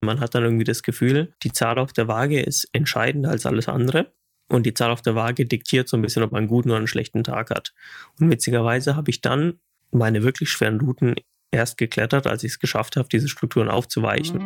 Man hat dann irgendwie das Gefühl, die Zahl auf der Waage ist entscheidender als alles andere. Und die Zahl auf der Waage diktiert so ein bisschen, ob man einen guten oder einen schlechten Tag hat. Und witzigerweise habe ich dann meine wirklich schweren Routen erst geklettert, als ich es geschafft habe, diese Strukturen aufzuweichen.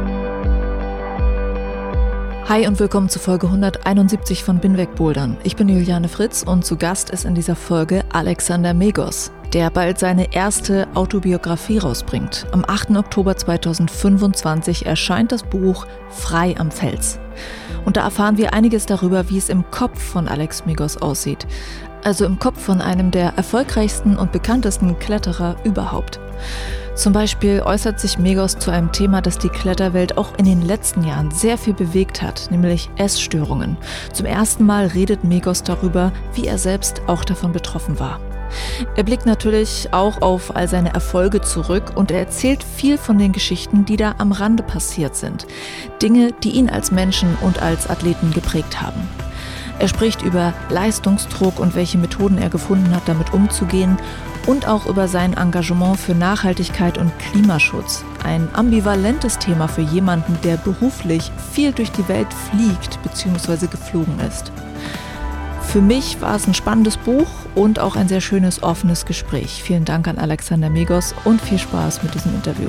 Hi und willkommen zu Folge 171 von Bin weg Bouldern. Ich bin Juliane Fritz und zu Gast ist in dieser Folge Alexander Megos, der bald seine erste Autobiografie rausbringt. Am 8. Oktober 2025 erscheint das Buch Frei am Fels. Und da erfahren wir einiges darüber, wie es im Kopf von Alex Megos aussieht. Also im Kopf von einem der erfolgreichsten und bekanntesten Kletterer überhaupt. Zum Beispiel äußert sich Megos zu einem Thema, das die Kletterwelt auch in den letzten Jahren sehr viel bewegt hat, nämlich Essstörungen. Zum ersten Mal redet Megos darüber, wie er selbst auch davon betroffen war. Er blickt natürlich auch auf all seine Erfolge zurück und er erzählt viel von den Geschichten, die da am Rande passiert sind. Dinge, die ihn als Menschen und als Athleten geprägt haben. Er spricht über Leistungsdruck und welche Methoden er gefunden hat, damit umzugehen und auch über sein Engagement für Nachhaltigkeit und Klimaschutz. Ein ambivalentes Thema für jemanden, der beruflich viel durch die Welt fliegt bzw. geflogen ist. Für mich war es ein spannendes Buch und auch ein sehr schönes, offenes Gespräch. Vielen Dank an Alexander Megos und viel Spaß mit diesem Interview.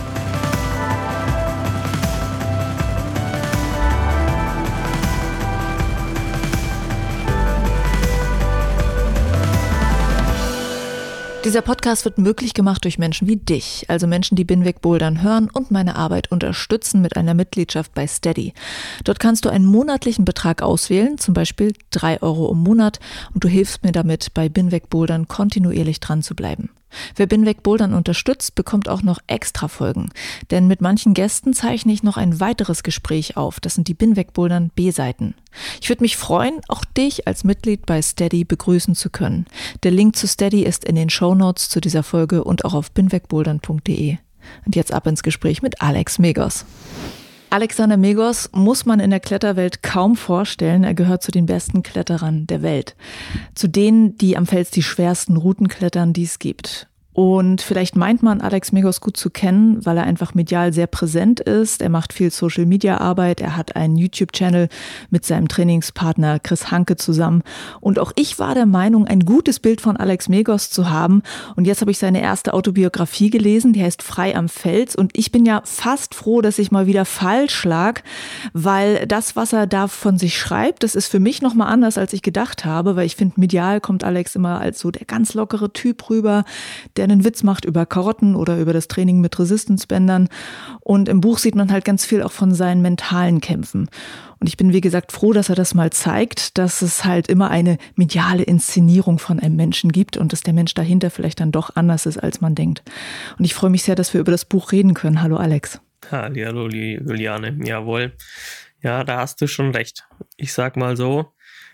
Dieser Podcast wird möglich gemacht durch Menschen wie dich, also Menschen, die Bin weg Bouldern hören und meine Arbeit unterstützen mit einer Mitgliedschaft bei Steady. Dort kannst du einen monatlichen Betrag auswählen, zum Beispiel 3 € im Monat, und du hilfst mir damit, bei Bin weg Bouldern kontinuierlich dran zu bleiben. Wer Bin weg Bouldern unterstützt, bekommt auch noch extra Folgen. Denn mit manchen Gästen zeichne ich noch ein weiteres Gespräch auf. Das sind die Bin weg Bouldern B-Seiten. Ich würde mich freuen, auch dich als Mitglied bei Steady begrüßen zu können. Der Link zu Steady ist in den Shownotes zu dieser Folge und auch auf binwegbouldern.de. Und jetzt ab ins Gespräch mit Alex Megos. Alexander Megos muss man in der Kletterwelt kaum vorstellen. Er gehört zu den besten Kletterern der Welt. Zu denen, die am Fels die schwersten Routen klettern, die es gibt. Und vielleicht meint man, Alex Megos gut zu kennen, weil er einfach medial sehr präsent ist. Er macht viel Social-Media-Arbeit. Er hat einen YouTube-Channel mit seinem Trainingspartner Chris Hanke zusammen. Und auch ich war der Meinung, ein gutes Bild von Alex Megos zu haben. Und jetzt habe ich seine erste Autobiografie gelesen, die heißt Frei am Fels. Und ich bin ja fast froh, dass ich mal wieder falsch lag, weil das, was er da von sich schreibt, das ist für mich nochmal anders, als ich gedacht habe. Weil ich finde, medial kommt Alex immer als so der ganz lockere Typ rüber, der einen Witz macht über Karotten oder über das Training mit Resistance-Bändern. Und im Buch sieht man halt ganz viel auch von seinen mentalen Kämpfen. Und ich bin, wie gesagt, froh, dass er das mal zeigt, dass es halt immer eine mediale Inszenierung von einem Menschen gibt und dass der Mensch dahinter vielleicht dann doch anders ist, als man denkt. Und ich freue mich sehr, dass wir über das Buch reden können. Hallo Alex. Hallo Juliane, jawohl. Ja, da hast du schon recht. Ich sag mal so,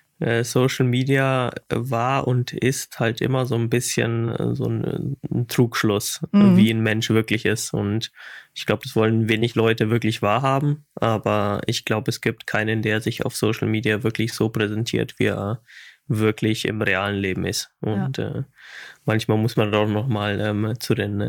Social Media war und ist halt immer so ein bisschen so ein Trugschluss, wie ein Mensch wirklich ist. Und ich glaube, das wollen wenig Leute wirklich wahrhaben. Aber ich glaube, es gibt keinen, der sich auf Social Media wirklich so präsentiert, wie er wirklich im realen Leben ist. Und manchmal muss man doch nochmal zu den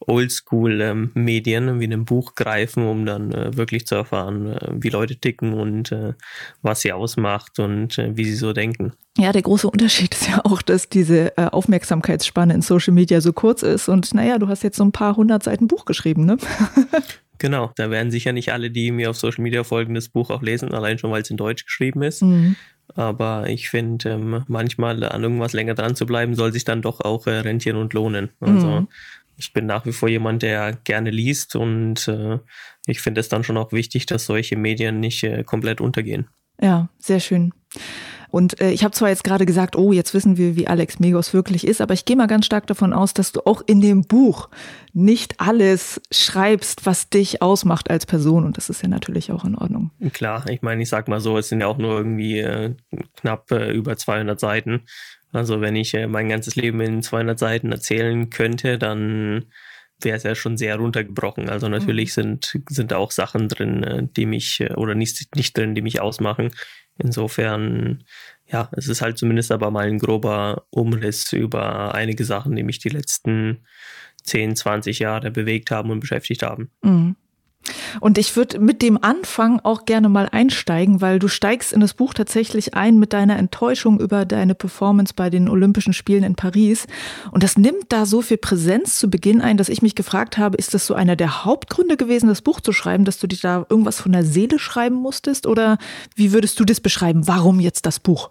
Oldschool-Medien wie einem Buch greifen, um dann wirklich zu erfahren, wie Leute ticken und was sie ausmacht und wie sie so denken. Ja, der große Unterschied ist ja auch, dass diese Aufmerksamkeitsspanne in Social Media so kurz ist. Und naja, du hast jetzt so ein paar 100 Seiten Buch geschrieben, ne? Genau, da werden sicher nicht alle, die mir auf Social Media folgen, das Buch auch lesen, allein schon, weil es in Deutsch geschrieben ist. Aber ich finde, manchmal an irgendwas länger dran zu bleiben, soll sich dann doch auch rentieren und lohnen. Also ich bin nach wie vor jemand, der gerne liest und ich finde es dann schon auch wichtig, dass solche Medien nicht komplett untergehen. Ja, sehr schön. Und ich habe zwar jetzt gerade gesagt, oh, jetzt wissen wir, wie Alex Megos wirklich ist, aber ich gehe mal ganz stark davon aus, dass du auch in dem Buch nicht alles schreibst, was dich ausmacht als Person. Und das ist ja natürlich auch in Ordnung. Klar, ich meine, ich sag mal so, es sind ja auch nur irgendwie knapp über 200 Seiten. Also wenn ich mein ganzes Leben in 200 Seiten erzählen könnte, dann wäre es ja schon sehr runtergebrochen. Also natürlich sind auch Sachen drin, die mich, oder nicht drin, die mich ausmachen. Insofern, ja, es ist halt zumindest aber mal ein grober Umriss über einige Sachen, die mich die letzten 10, 20 Jahre bewegt haben und beschäftigt haben. Mhm. Und ich würde mit dem Anfang auch gerne mal einsteigen, weil du steigst in das Buch tatsächlich ein mit deiner Enttäuschung über deine Performance bei den Olympischen Spielen in Paris. Und das nimmt da so viel Präsenz zu Beginn ein, dass ich mich gefragt habe, ist das so einer der Hauptgründe gewesen, das Buch zu schreiben, dass du dir da irgendwas von der Seele schreiben musstest? Oder wie würdest du das beschreiben? Warum jetzt das Buch?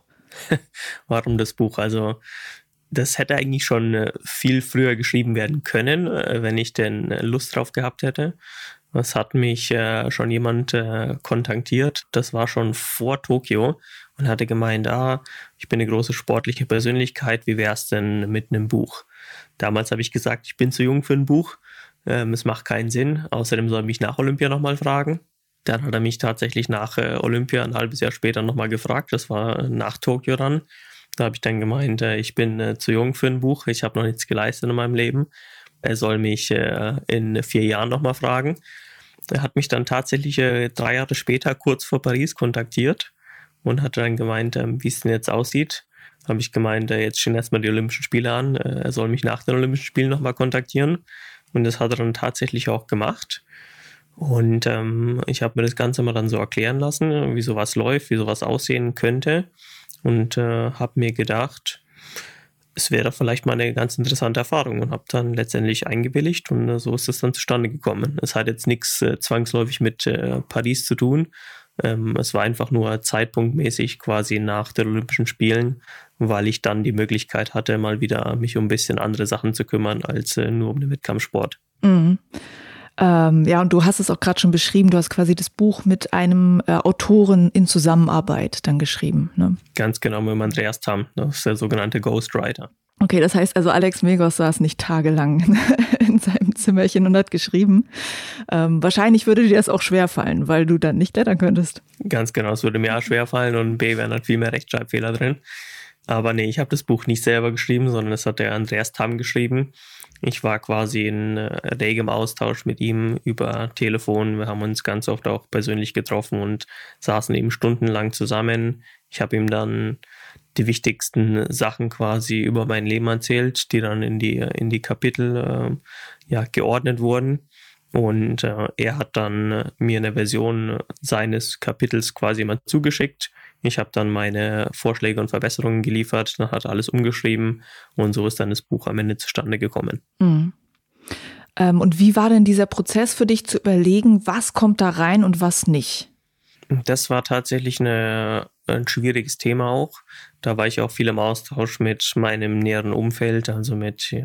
Warum das Buch? Also das hätte eigentlich schon viel früher geschrieben werden können, wenn ich denn Lust drauf gehabt hätte. Es hat mich schon jemand kontaktiert, das war schon vor Tokio und hatte gemeint, ich bin eine große sportliche Persönlichkeit, wie wär's denn mit einem Buch? Damals habe ich gesagt, ich bin zu jung für ein Buch, es macht keinen Sinn, außerdem soll er mich nach Olympia nochmal fragen. Dann hat er mich tatsächlich nach Olympia ein halbes Jahr später nochmal gefragt, das war nach Tokio dann. Da habe ich dann gemeint, ich bin zu jung für ein Buch, ich habe noch nichts geleistet in meinem Leben. Er soll mich in 4 Jahren nochmal fragen. Er hat mich dann tatsächlich 3 Jahre später kurz vor Paris kontaktiert und hat dann gemeint, wie es denn jetzt aussieht. Da habe ich gemeint, jetzt stehen erstmal die Olympischen Spiele an. Er soll mich nach den Olympischen Spielen nochmal kontaktieren. Und das hat er dann tatsächlich auch gemacht. Und ich habe mir das Ganze mal dann so erklären lassen, wie sowas läuft, wie sowas aussehen könnte. Und habe mir gedacht, es wäre vielleicht mal eine ganz interessante Erfahrung und habe dann letztendlich eingewilligt und so ist es dann zustande gekommen. Es hat jetzt nichts zwangsläufig mit Paris zu tun. Es war einfach nur zeitpunktmäßig quasi nach den Olympischen Spielen, weil ich dann die Möglichkeit hatte, mal wieder mich um ein bisschen andere Sachen zu kümmern als nur um den Wettkampfsport. Mhm. Ja, und du hast es auch gerade schon beschrieben, du hast quasi das Buch mit einem Autoren in Zusammenarbeit dann geschrieben, ne? Ganz genau, mit dem Andreas Tamm, das ist der sogenannte Ghostwriter. Okay, das heißt also, Alex Megos saß nicht tagelang in seinem Zimmerchen und hat geschrieben. Wahrscheinlich würde dir das auch schwerfallen, weil du dann nicht blättern könntest. Ganz genau, es würde mir auch schwerfallen und B, wären halt viel mehr Rechtschreibfehler drin. Aber nee, ich habe das Buch nicht selber geschrieben, sondern es hat der Andreas Tamm geschrieben. Ich war quasi in regem Austausch mit ihm über Telefon. Wir haben uns ganz oft auch persönlich getroffen und saßen eben stundenlang zusammen. Ich habe ihm dann die wichtigsten Sachen quasi über mein Leben erzählt, die dann in die Kapitel geordnet wurden. Und er hat dann mir eine Version seines Kapitels quasi immer zugeschickt. Ich habe dann meine Vorschläge und Verbesserungen geliefert, dann hat er alles umgeschrieben und so ist dann das Buch am Ende zustande gekommen. Mhm. Und wie war denn dieser Prozess für dich zu überlegen, was kommt da rein und was nicht? Das war tatsächlich ein schwieriges Thema auch. Da war ich auch viel im Austausch mit meinem näheren Umfeld, also mit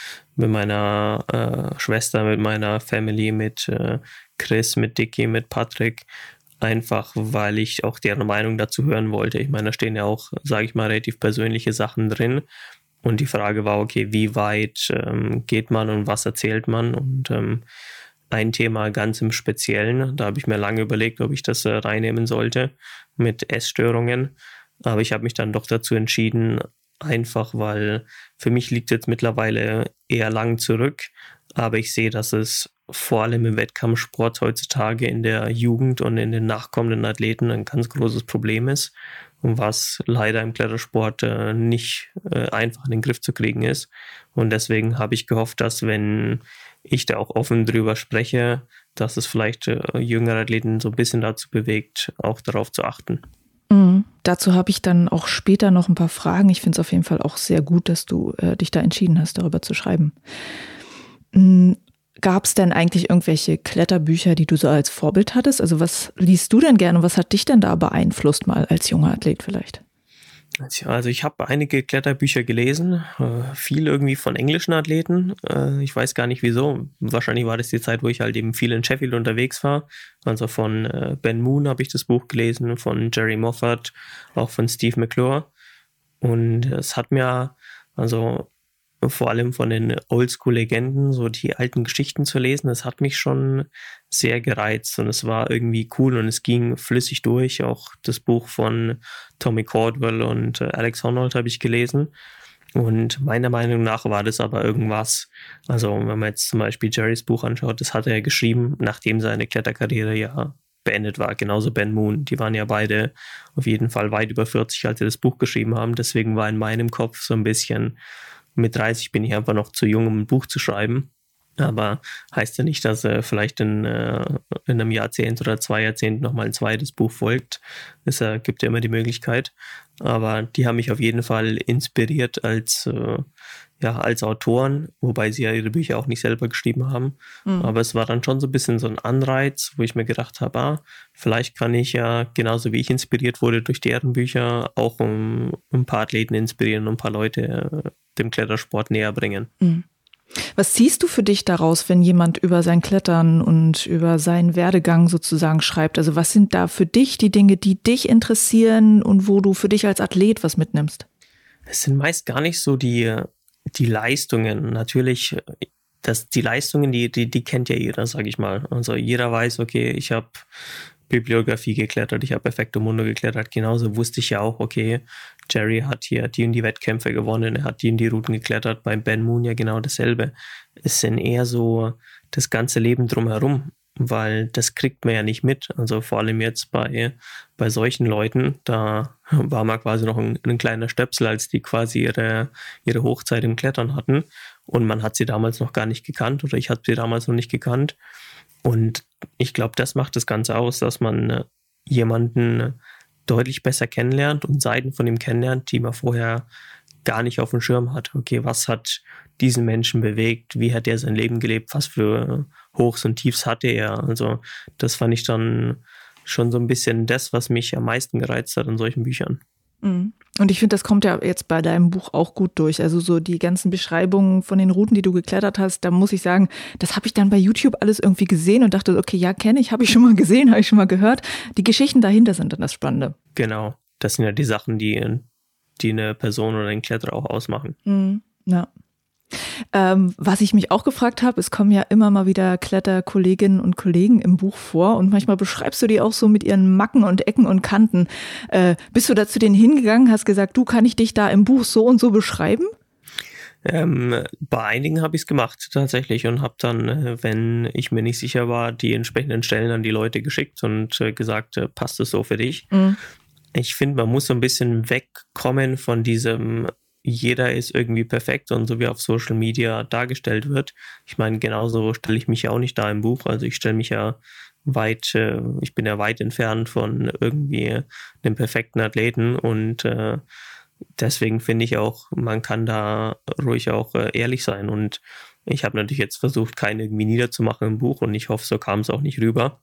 meiner Schwester, mit meiner Family, mit Chris, mit Dicky, mit Patrick. Einfach, weil ich auch deren Meinung dazu hören wollte. Ich meine, da stehen ja auch, sage ich mal, relativ persönliche Sachen drin. Und die Frage war, okay, wie weit geht man und was erzählt man? Und ein Thema ganz im Speziellen, da habe ich mir lange überlegt, ob ich das reinnehmen sollte, mit Essstörungen. Aber ich habe mich dann doch dazu entschieden, einfach weil für mich liegt jetzt mittlerweile eher lang zurück. Aber ich sehe, dass es vor allem im Wettkampfsport heutzutage in der Jugend und in den nachkommenden Athleten ein ganz großes Problem ist und was leider im Klettersport nicht einfach in den Griff zu kriegen ist. Und deswegen habe ich gehofft, dass wenn ich da auch offen drüber spreche, dass es vielleicht jüngere Athleten so ein bisschen dazu bewegt, auch darauf zu achten. Mhm. Dazu habe ich dann auch später noch ein paar Fragen. Ich finde es auf jeden Fall auch sehr gut, dass du dich da entschieden hast, darüber zu schreiben. Gab es denn eigentlich irgendwelche Kletterbücher, die du so als Vorbild hattest? Also was liest du denn gerne und was hat dich denn da beeinflusst, mal als junger Athlet vielleicht? Also ich habe einige Kletterbücher gelesen, viel irgendwie von englischen Athleten. Ich weiß gar nicht wieso. Wahrscheinlich war das die Zeit, wo ich halt eben viel in Sheffield unterwegs war. Also von Ben Moon habe ich das Buch gelesen, von Jerry Moffat, auch von Steve McClure. Und es hat mir also vor allem von den Oldschool-Legenden, so die alten Geschichten zu lesen, das hat mich schon sehr gereizt und es war irgendwie cool und es ging flüssig durch. Auch das Buch von Tommy Caldwell und Alex Honnold habe ich gelesen und meiner Meinung nach war das aber irgendwas, also wenn man jetzt zum Beispiel Jerrys Buch anschaut, das hat er geschrieben, nachdem seine Kletterkarriere ja beendet war, genauso Ben Moon. Die waren ja beide auf jeden Fall weit über 40, als sie das Buch geschrieben haben, deswegen war in meinem Kopf so ein bisschen, mit 30 bin ich einfach noch zu jung, um ein Buch zu schreiben. Aber heißt ja nicht, dass vielleicht in einem Jahrzehnt oder 2 Jahrzehnten nochmal ein zweites Buch folgt. Es gibt ja immer die Möglichkeit. Aber die haben mich auf jeden Fall inspiriert als Autoren, wobei sie ja ihre Bücher auch nicht selber geschrieben haben. Aber es war dann schon so ein bisschen so ein Anreiz, wo ich mir gedacht habe, vielleicht kann ich ja, genauso wie ich inspiriert wurde durch deren Bücher, auch ein paar Athleten inspirieren und ein paar Leute dem Klettersport näher bringen. Was ziehst du für dich daraus, wenn jemand über sein Klettern und über seinen Werdegang sozusagen schreibt? Also was sind da für dich die Dinge, die dich interessieren und wo du für dich als Athlet was mitnimmst? Es sind meist gar nicht so die Leistungen. Natürlich, die Leistungen, die kennt ja jeder, sage ich mal. Also jeder weiß, okay, ich habe Bibliografie geklettert, ich habe Perfecto Mundo geklettert. Genauso wusste ich ja auch, okay, Jerry hat hier die und die Wettkämpfe gewonnen, er hat die und die Routen geklettert, beim Ben Moon ja genau dasselbe. Es sind eher so das ganze Leben drumherum, weil das kriegt man ja nicht mit. Also vor allem jetzt bei solchen Leuten, da war man quasi noch ein kleiner Stöpsel, als die quasi ihre Hochzeit im Klettern hatten. Und man hat sie damals noch gar nicht gekannt oder ich hatte sie damals noch nicht gekannt. Und ich glaube, das macht das Ganze aus, dass man jemanden deutlich besser kennenlernt und Seiten von ihm kennenlernt, die man vorher gar nicht auf dem Schirm hat. Okay, was hat diesen Menschen bewegt? Wie hat er sein Leben gelebt? Was für Hochs und Tiefs hatte er? Also das fand ich dann schon so ein bisschen das, was mich am meisten gereizt hat an solchen Büchern. Und ich finde, das kommt ja jetzt bei deinem Buch auch gut durch. Also so die ganzen Beschreibungen von den Routen, die du geklettert hast, da muss ich sagen, das habe ich dann bei YouTube alles irgendwie gesehen und dachte, okay, ja, kenne ich, habe ich schon mal gesehen, habe ich schon mal gehört. Die Geschichten dahinter sind dann das Spannende. Genau, das sind ja die Sachen, die eine Person oder einen Kletterer auch ausmachen. Ja. Was ich mich auch gefragt habe, es kommen ja immer mal wieder Kletterkolleginnen und Kollegen im Buch vor und manchmal beschreibst du die auch so mit ihren Macken und Ecken und Kanten. Bist du da zu denen hingegangen, hast gesagt, du, kann ich dich da im Buch so und so beschreiben? Bei einigen habe ich es gemacht tatsächlich und habe dann, wenn ich mir nicht sicher war, die entsprechenden Stellen an die Leute geschickt und gesagt, passt es so für dich? Ich finde, man muss so ein bisschen wegkommen von diesem jeder ist irgendwie perfekt und so wie auf Social Media dargestellt wird. Ich meine, genauso stelle ich mich ja auch nicht da im Buch. Also ich stelle mich ja ich bin ja weit entfernt von irgendwie einem perfekten Athleten und deswegen finde ich auch, man kann da ruhig auch ehrlich sein und ich habe natürlich jetzt versucht, keinen irgendwie niederzumachen im Buch und ich hoffe, so kam es auch nicht rüber.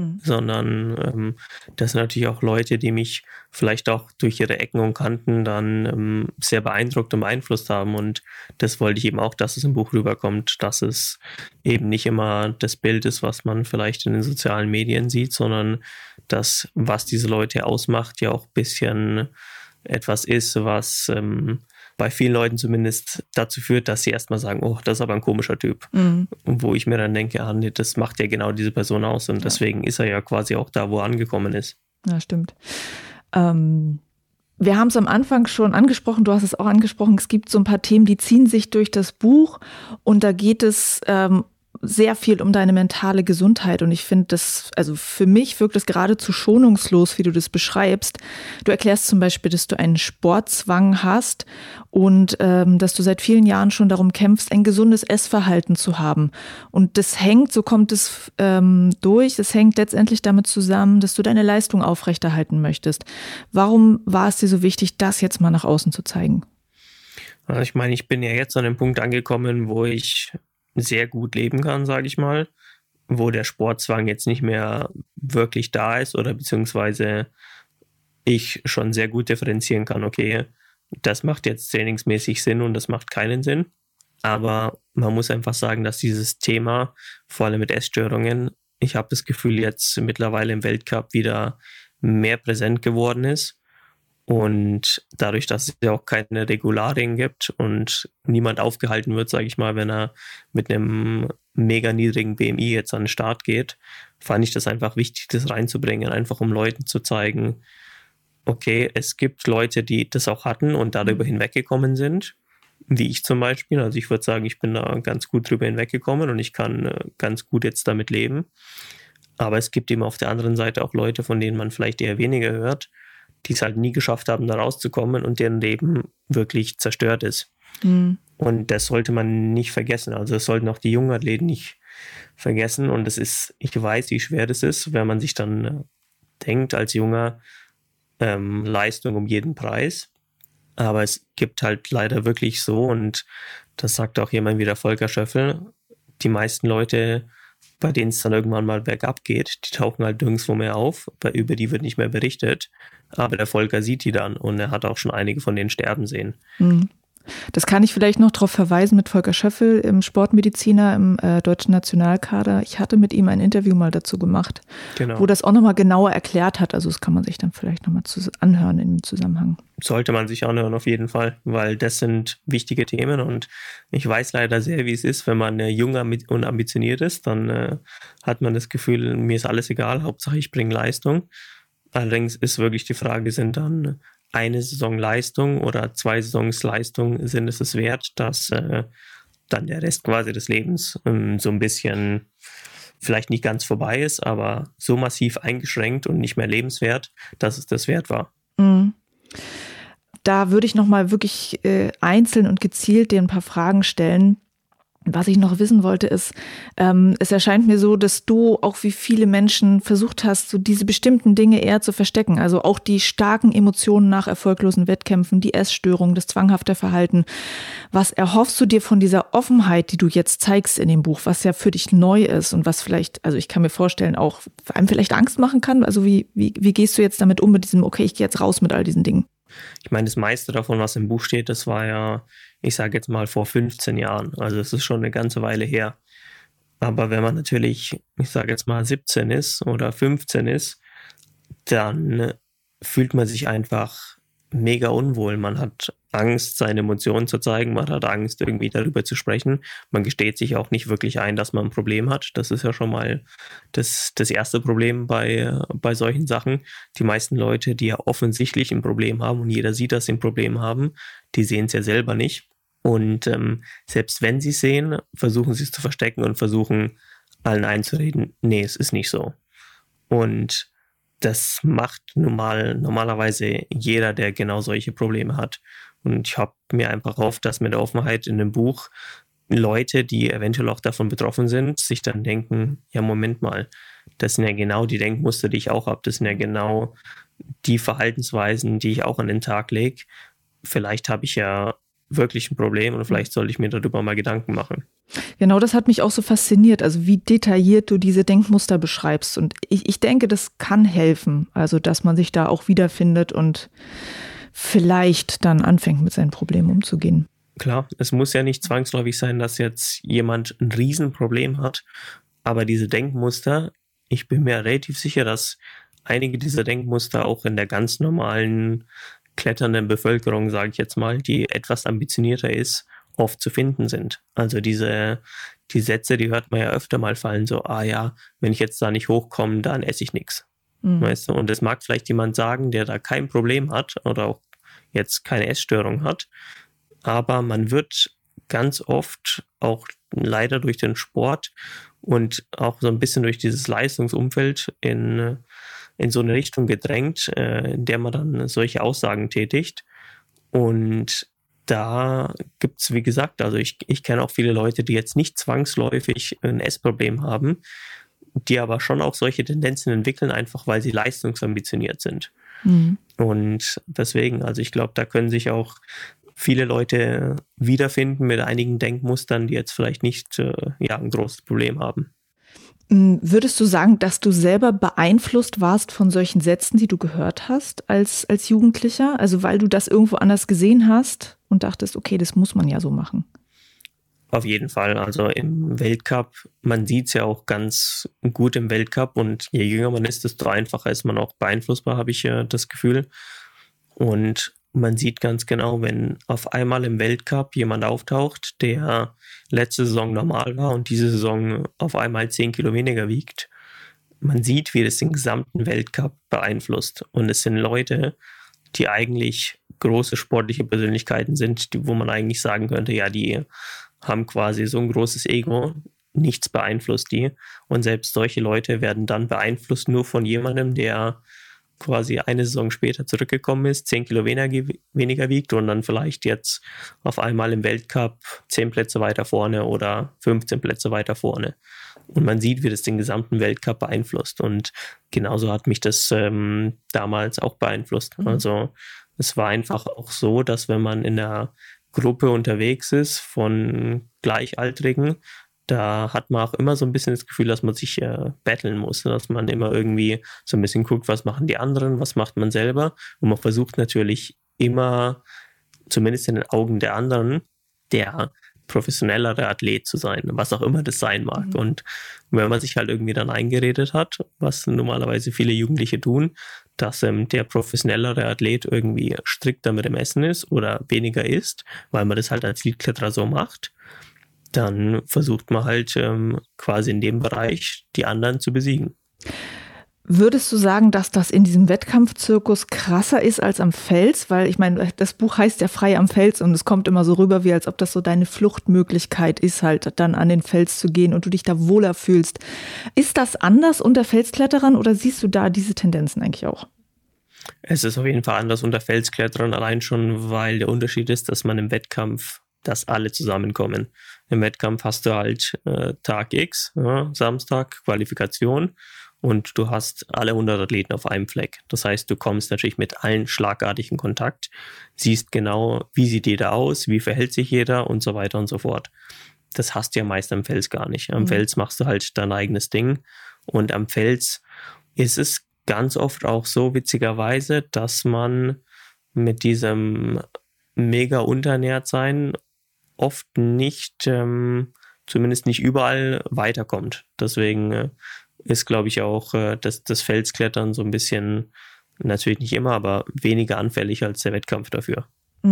Sondern das sind natürlich auch Leute, die mich vielleicht auch durch ihre Ecken und Kanten dann sehr beeindruckt und beeinflusst haben und das wollte ich eben auch, dass es im Buch rüberkommt, dass es eben nicht immer das Bild ist, was man vielleicht in den sozialen Medien sieht, sondern das, was diese Leute ausmacht, ja auch ein bisschen etwas ist, was bei vielen Leuten zumindest dazu führt, dass sie erstmal sagen, oh, das ist aber ein komischer Typ. Und wo ich mir dann denke, nee, das macht ja genau diese Person aus und deswegen ist er ja quasi auch da, wo er angekommen ist. Ja, stimmt. Wir haben es am Anfang schon angesprochen, du hast es auch angesprochen, es gibt so ein paar Themen, die ziehen sich durch das Buch und da geht es sehr viel um deine mentale Gesundheit und ich finde das, also für mich wirkt es geradezu schonungslos, wie du das beschreibst. Du erklärst zum Beispiel, dass du einen Sportzwang hast und dass du seit vielen Jahren schon darum kämpfst, ein gesundes Essverhalten zu haben. Und das hängt, so kommt es durch, das hängt letztendlich damit zusammen, dass du deine Leistung aufrechterhalten möchtest. Warum war es dir so wichtig, das jetzt mal nach außen zu zeigen? Also ich meine, ich bin ja jetzt an dem Punkt angekommen, wo ich sehr gut leben kann, sage ich mal, wo der Sportzwang jetzt nicht mehr wirklich da ist oder beziehungsweise ich schon sehr gut differenzieren kann, okay, das macht jetzt trainingsmäßig Sinn und das macht keinen Sinn. Aber man muss einfach sagen, dass dieses Thema, vor allem mit Essstörungen, ich habe das Gefühl, jetzt mittlerweile im Weltcup wieder mehr präsent geworden ist. Und dadurch, dass es ja auch keine Regularien gibt und niemand aufgehalten wird, sage ich mal, wenn er mit einem mega niedrigen BMI jetzt an den Start geht, fand ich das einfach wichtig, das reinzubringen, einfach um Leuten zu zeigen, okay, es gibt Leute, die das auch hatten und darüber hinweggekommen sind, wie ich zum Beispiel. Also ich würde sagen, ich bin da ganz gut drüber hinweggekommen und ich kann ganz gut jetzt damit leben. Aber es gibt eben auf der anderen Seite auch Leute, von denen man vielleicht eher weniger hört, die es halt nie geschafft haben, da rauszukommen und deren Leben wirklich zerstört ist. Und das sollte man nicht vergessen. Also das sollten auch die jungen Athleten nicht vergessen. Und ich weiß, wie schwer das ist, wenn man sich dann denkt als Junger, Leistung um jeden Preis. Aber es gibt halt leider wirklich so, und das sagt auch jemand wie der Volker Schöffel, die meisten Leute, bei denen es dann irgendwann mal bergab geht, die tauchen halt nirgendwo mehr auf, weil über die wird nicht mehr berichtet. Aber der Volker sieht die dann und er hat auch schon einige von denen sterben sehen. Mhm. Das kann ich vielleicht noch darauf verweisen mit Volker Schöffel, im Sportmediziner im deutschen Nationalkader. Ich hatte mit ihm ein Interview mal dazu gemacht, Genau. Wo das auch nochmal genauer erklärt hat. Also das kann man sich dann vielleicht nochmal anhören im Zusammenhang. Sollte man sich anhören auf jeden Fall, weil das sind wichtige Themen und ich weiß leider sehr, wie es ist, wenn man jung und ambitioniert ist, dann hat man das Gefühl, mir ist alles egal, Hauptsache ich bringe Leistung. Allerdings ist wirklich die Frage, sind dann eine Saison Leistung oder 2 Saisons Leistung, sind es wert, dass dann der Rest quasi des Lebens so ein bisschen vielleicht nicht ganz vorbei ist, aber so massiv eingeschränkt und nicht mehr lebenswert, dass es das wert war. Mhm. Da würde ich nochmal wirklich einzeln und gezielt dir ein paar Fragen stellen. Was ich noch wissen wollte ist, es erscheint mir so, dass du auch wie viele Menschen versucht hast, so diese bestimmten Dinge eher zu verstecken. Also auch die starken Emotionen nach erfolglosen Wettkämpfen, die Essstörung, das zwanghafte Verhalten. Was erhoffst du dir von dieser Offenheit, die du jetzt zeigst in dem Buch, was ja für dich neu ist und was vielleicht, also ich kann mir vorstellen, auch einem vielleicht Angst machen kann? Also wie gehst du jetzt damit um mit diesem, okay, ich gehe jetzt raus mit all diesen Dingen? Ich meine, das meiste davon, was im Buch steht, das war ja, ich sage jetzt mal, vor 15 Jahren. Also es ist schon eine ganze Weile her. Aber wenn man natürlich, ich sage jetzt mal, 17 ist oder 15 ist, dann fühlt man sich einfach mega unwohl. Man hat Angst, seine Emotionen zu zeigen. Man hat Angst, irgendwie darüber zu sprechen. Man gesteht sich auch nicht wirklich ein, dass man ein Problem hat. Das ist ja schon mal das erste Problem bei solchen Sachen. Die meisten Leute, die ja offensichtlich ein Problem haben und jeder sieht, dass sie ein Problem haben, die sehen es ja selber nicht. Und selbst wenn sie es sehen, versuchen sie es zu verstecken und versuchen allen einzureden, nee, es ist nicht so. Und das macht normalerweise jeder, der genau solche Probleme hat. Und ich habe mir einfach gehofft, dass mit der Offenheit in dem Buch Leute, die eventuell auch davon betroffen sind, sich dann denken, ja, Moment mal, das sind ja genau die Denkmuster, die ich auch habe. Das sind ja genau die Verhaltensweisen, die ich auch an den Tag lege. Vielleicht habe ich ja wirklich ein Problem und vielleicht sollte ich mir darüber mal Gedanken machen. Genau, das hat mich auch so fasziniert, also wie detailliert du diese Denkmuster beschreibst. Und ich denke, das kann helfen, also dass man sich da auch wiederfindet und vielleicht dann anfängt, mit seinen Problemen umzugehen. Klar, es muss ja nicht zwangsläufig sein, dass jetzt jemand ein Riesenproblem hat, aber diese Denkmuster, ich bin mir relativ sicher, dass einige dieser Denkmuster auch in der ganz normalen kletternden Bevölkerung, sage ich jetzt mal, die etwas ambitionierter ist, oft zu finden sind. Also die Sätze, die hört man ja öfter mal fallen, so, ja, wenn ich jetzt da nicht hochkomme, dann esse ich nichts. Weißt du? Und das mag vielleicht jemand sagen, der da kein Problem hat oder auch jetzt keine Essstörung hat, aber man wird ganz oft auch leider durch den Sport und auch so ein bisschen durch dieses Leistungsumfeld in so eine Richtung gedrängt, in der man dann solche Aussagen tätigt. Und da gibt's, wie gesagt, also ich kenne auch viele Leute, die jetzt nicht zwangsläufig ein Essproblem haben, die aber schon auch solche Tendenzen entwickeln, einfach weil sie leistungsambitioniert sind. Mhm. Und deswegen, also ich glaube, da können sich auch viele Leute wiederfinden mit einigen Denkmustern, die jetzt vielleicht nicht ein großes Problem haben. Würdest du sagen, dass du selber beeinflusst warst von solchen Sätzen, die du gehört hast als Jugendlicher? Also weil du das irgendwo anders gesehen hast und dachtest, okay, das muss man ja so machen. Auf jeden Fall. Also im Weltcup, man sieht es ja auch ganz gut im Weltcup und je jünger man ist, desto einfacher ist man auch beeinflussbar, habe ich das Gefühl. Und man sieht ganz genau, wenn auf einmal im Weltcup jemand auftaucht, der letzte Saison normal war und diese Saison auf einmal 10 Kilo weniger wiegt. Man sieht, wie das den gesamten Weltcup beeinflusst. Und es sind Leute, die eigentlich große sportliche Persönlichkeiten sind, wo man eigentlich sagen könnte, ja, die haben quasi so ein großes Ego, nichts beeinflusst die. Und selbst solche Leute werden dann beeinflusst nur von jemandem, der quasi eine Saison später zurückgekommen ist, 10 Kilo weniger wiegt und dann vielleicht jetzt auf einmal im Weltcup 10 Plätze weiter vorne oder 15 Plätze weiter vorne. Und man sieht, wie das den gesamten Weltcup beeinflusst. Und genauso hat mich das damals auch beeinflusst. Also es war einfach auch so, dass wenn man in einer Gruppe unterwegs ist von Gleichaltrigen, da hat man auch immer so ein bisschen das Gefühl, dass man sich battlen muss, dass man immer irgendwie so ein bisschen guckt, was machen die anderen, was macht man selber. Und man versucht natürlich immer, zumindest in den Augen der anderen, der professionellere Athlet zu sein, was auch immer das sein mag. Und wenn man sich halt irgendwie dann eingeredet hat, was normalerweise viele Jugendliche tun, dass der professionellere Athlet irgendwie strikter mit dem Essen ist oder weniger isst, weil man das halt als Leadkletterer so macht, dann versucht man halt quasi in dem Bereich die anderen zu besiegen. Würdest du sagen, dass das in diesem Wettkampfzirkus krasser ist als am Fels? Weil ich meine, das Buch heißt ja Frei am Fels und es kommt immer so rüber, wie als ob das so deine Fluchtmöglichkeit ist, halt dann an den Fels zu gehen und du dich da wohler fühlst. Ist das anders unter Felskletterern oder siehst du da diese Tendenzen eigentlich auch? Es ist auf jeden Fall anders unter Felskletterern, allein schon, weil der Unterschied ist, dass man im Wettkampf, dass alle zusammenkommen. Im Wettkampf hast du halt Tag X, Samstag, Qualifikation. Und du hast alle 100 Athleten auf einem Fleck. Das heißt, du kommst natürlich mit allen schlagartig in Kontakt, siehst genau, wie sieht jeder aus, wie verhält sich jeder und so weiter und so fort. Das hast du ja meist am Fels gar nicht. Am Fels machst du halt dein eigenes Ding. Und am Fels ist es ganz oft auch so, witzigerweise, dass man mit diesem mega unterernährt sein oft nicht, zumindest nicht überall weiterkommt. Deswegen ist, glaube ich, auch das Felsklettern so ein bisschen, natürlich nicht immer, aber weniger anfällig als der Wettkampf dafür.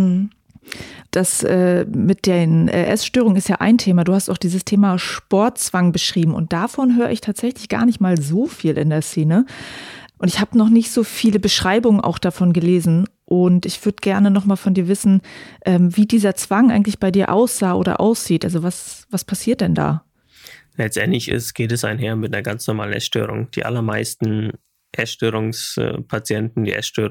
Das mit den Essstörungen ist ja ein Thema. Du hast auch dieses Thema Sportzwang beschrieben und davon höre ich tatsächlich gar nicht mal so viel in der Szene. Und ich habe noch nicht so viele Beschreibungen auch davon gelesen. Und ich würde gerne noch mal von dir wissen, wie dieser Zwang eigentlich bei dir aussah oder aussieht. Also was passiert denn da? Letztendlich geht es einher mit einer ganz normalen Essstörung. Die allermeisten Essstörungspatienten, die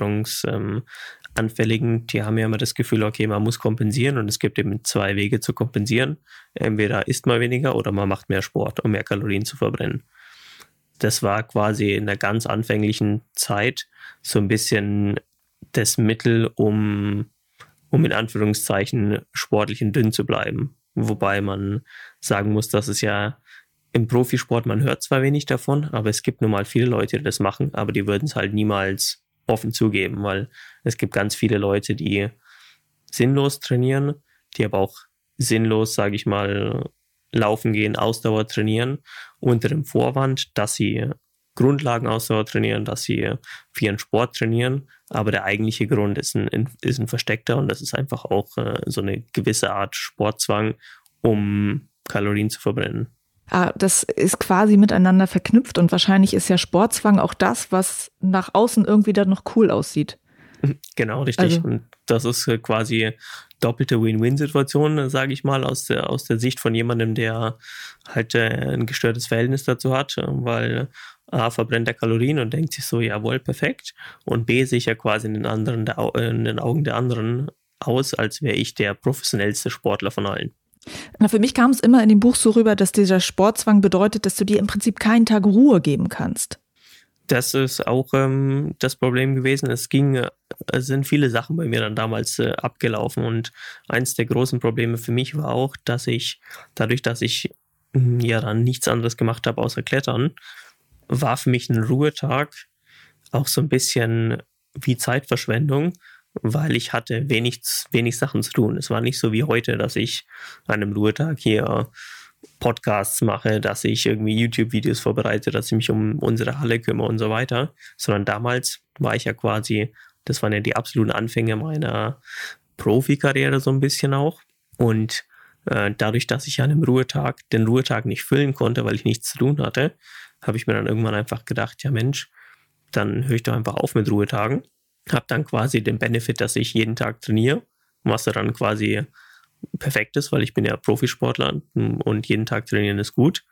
Essstörungsanfälligen, die haben ja immer das Gefühl, okay, man muss kompensieren und es gibt eben 2 Wege zu kompensieren. Entweder isst man weniger oder man macht mehr Sport, um mehr Kalorien zu verbrennen. Das war quasi in der ganz anfänglichen Zeit so ein bisschen das Mittel, um in Anführungszeichen sportlich und dünn zu bleiben. Wobei man sagen muss, dass es ja im Profisport, man hört zwar wenig davon, aber es gibt nun mal viele Leute, die das machen, aber die würden es halt niemals offen zugeben, weil es gibt ganz viele Leute, die sinnlos trainieren, die aber auch sinnlos, sage ich mal, laufen gehen, Ausdauer trainieren, unter dem Vorwand, dass sie Grundlagenausdauer trainieren, dass sie für ihren Sport trainieren, aber der eigentliche Grund ist ein versteckter und das ist einfach auch so eine gewisse Art Sportzwang, um Kalorien zu verbrennen. Das ist quasi miteinander verknüpft und wahrscheinlich ist ja Sportzwang auch das, was nach außen irgendwie dann noch cool aussieht. Genau, richtig. Also. Und das ist quasi doppelte Win-Win-Situation, sage ich mal, aus der Sicht von jemandem, der halt ein gestörtes Verhältnis dazu hat, weil A, verbrennt er Kalorien und denkt sich so, jawohl, perfekt. Und B, sehe ich ja quasi in den Augen der anderen aus, als wäre ich der professionellste Sportler von allen. Na, für mich kam es immer in dem Buch so rüber, dass dieser Sportzwang bedeutet, dass du dir im Prinzip keinen Tag Ruhe geben kannst. Das ist auch das Problem gewesen. Es sind viele Sachen bei mir dann damals abgelaufen und eins der großen Probleme für mich war auch, dass ich, dadurch, dass ich ja dann nichts anderes gemacht habe außer Klettern, war für mich ein Ruhetag auch so ein bisschen wie Zeitverschwendung, weil ich hatte wenig Sachen zu tun. Es war nicht so wie heute, dass ich an einem Ruhetag hier Podcasts mache, dass ich irgendwie YouTube-Videos vorbereite, dass ich mich um unsere Halle kümmere und so weiter, sondern damals war ich ja quasi, das waren ja die absoluten Anfänge meiner Profikarriere so ein bisschen auch und dadurch, dass ich an einem den Ruhetag nicht füllen konnte, weil ich nichts zu tun hatte, habe ich mir dann irgendwann einfach gedacht, ja Mensch, dann höre ich doch einfach auf mit Ruhetagen, habe dann quasi den Benefit, dass ich jeden Tag trainiere, was ja dann quasi perfekt ist, weil ich bin ja Profisportler und jeden Tag trainieren ist gut.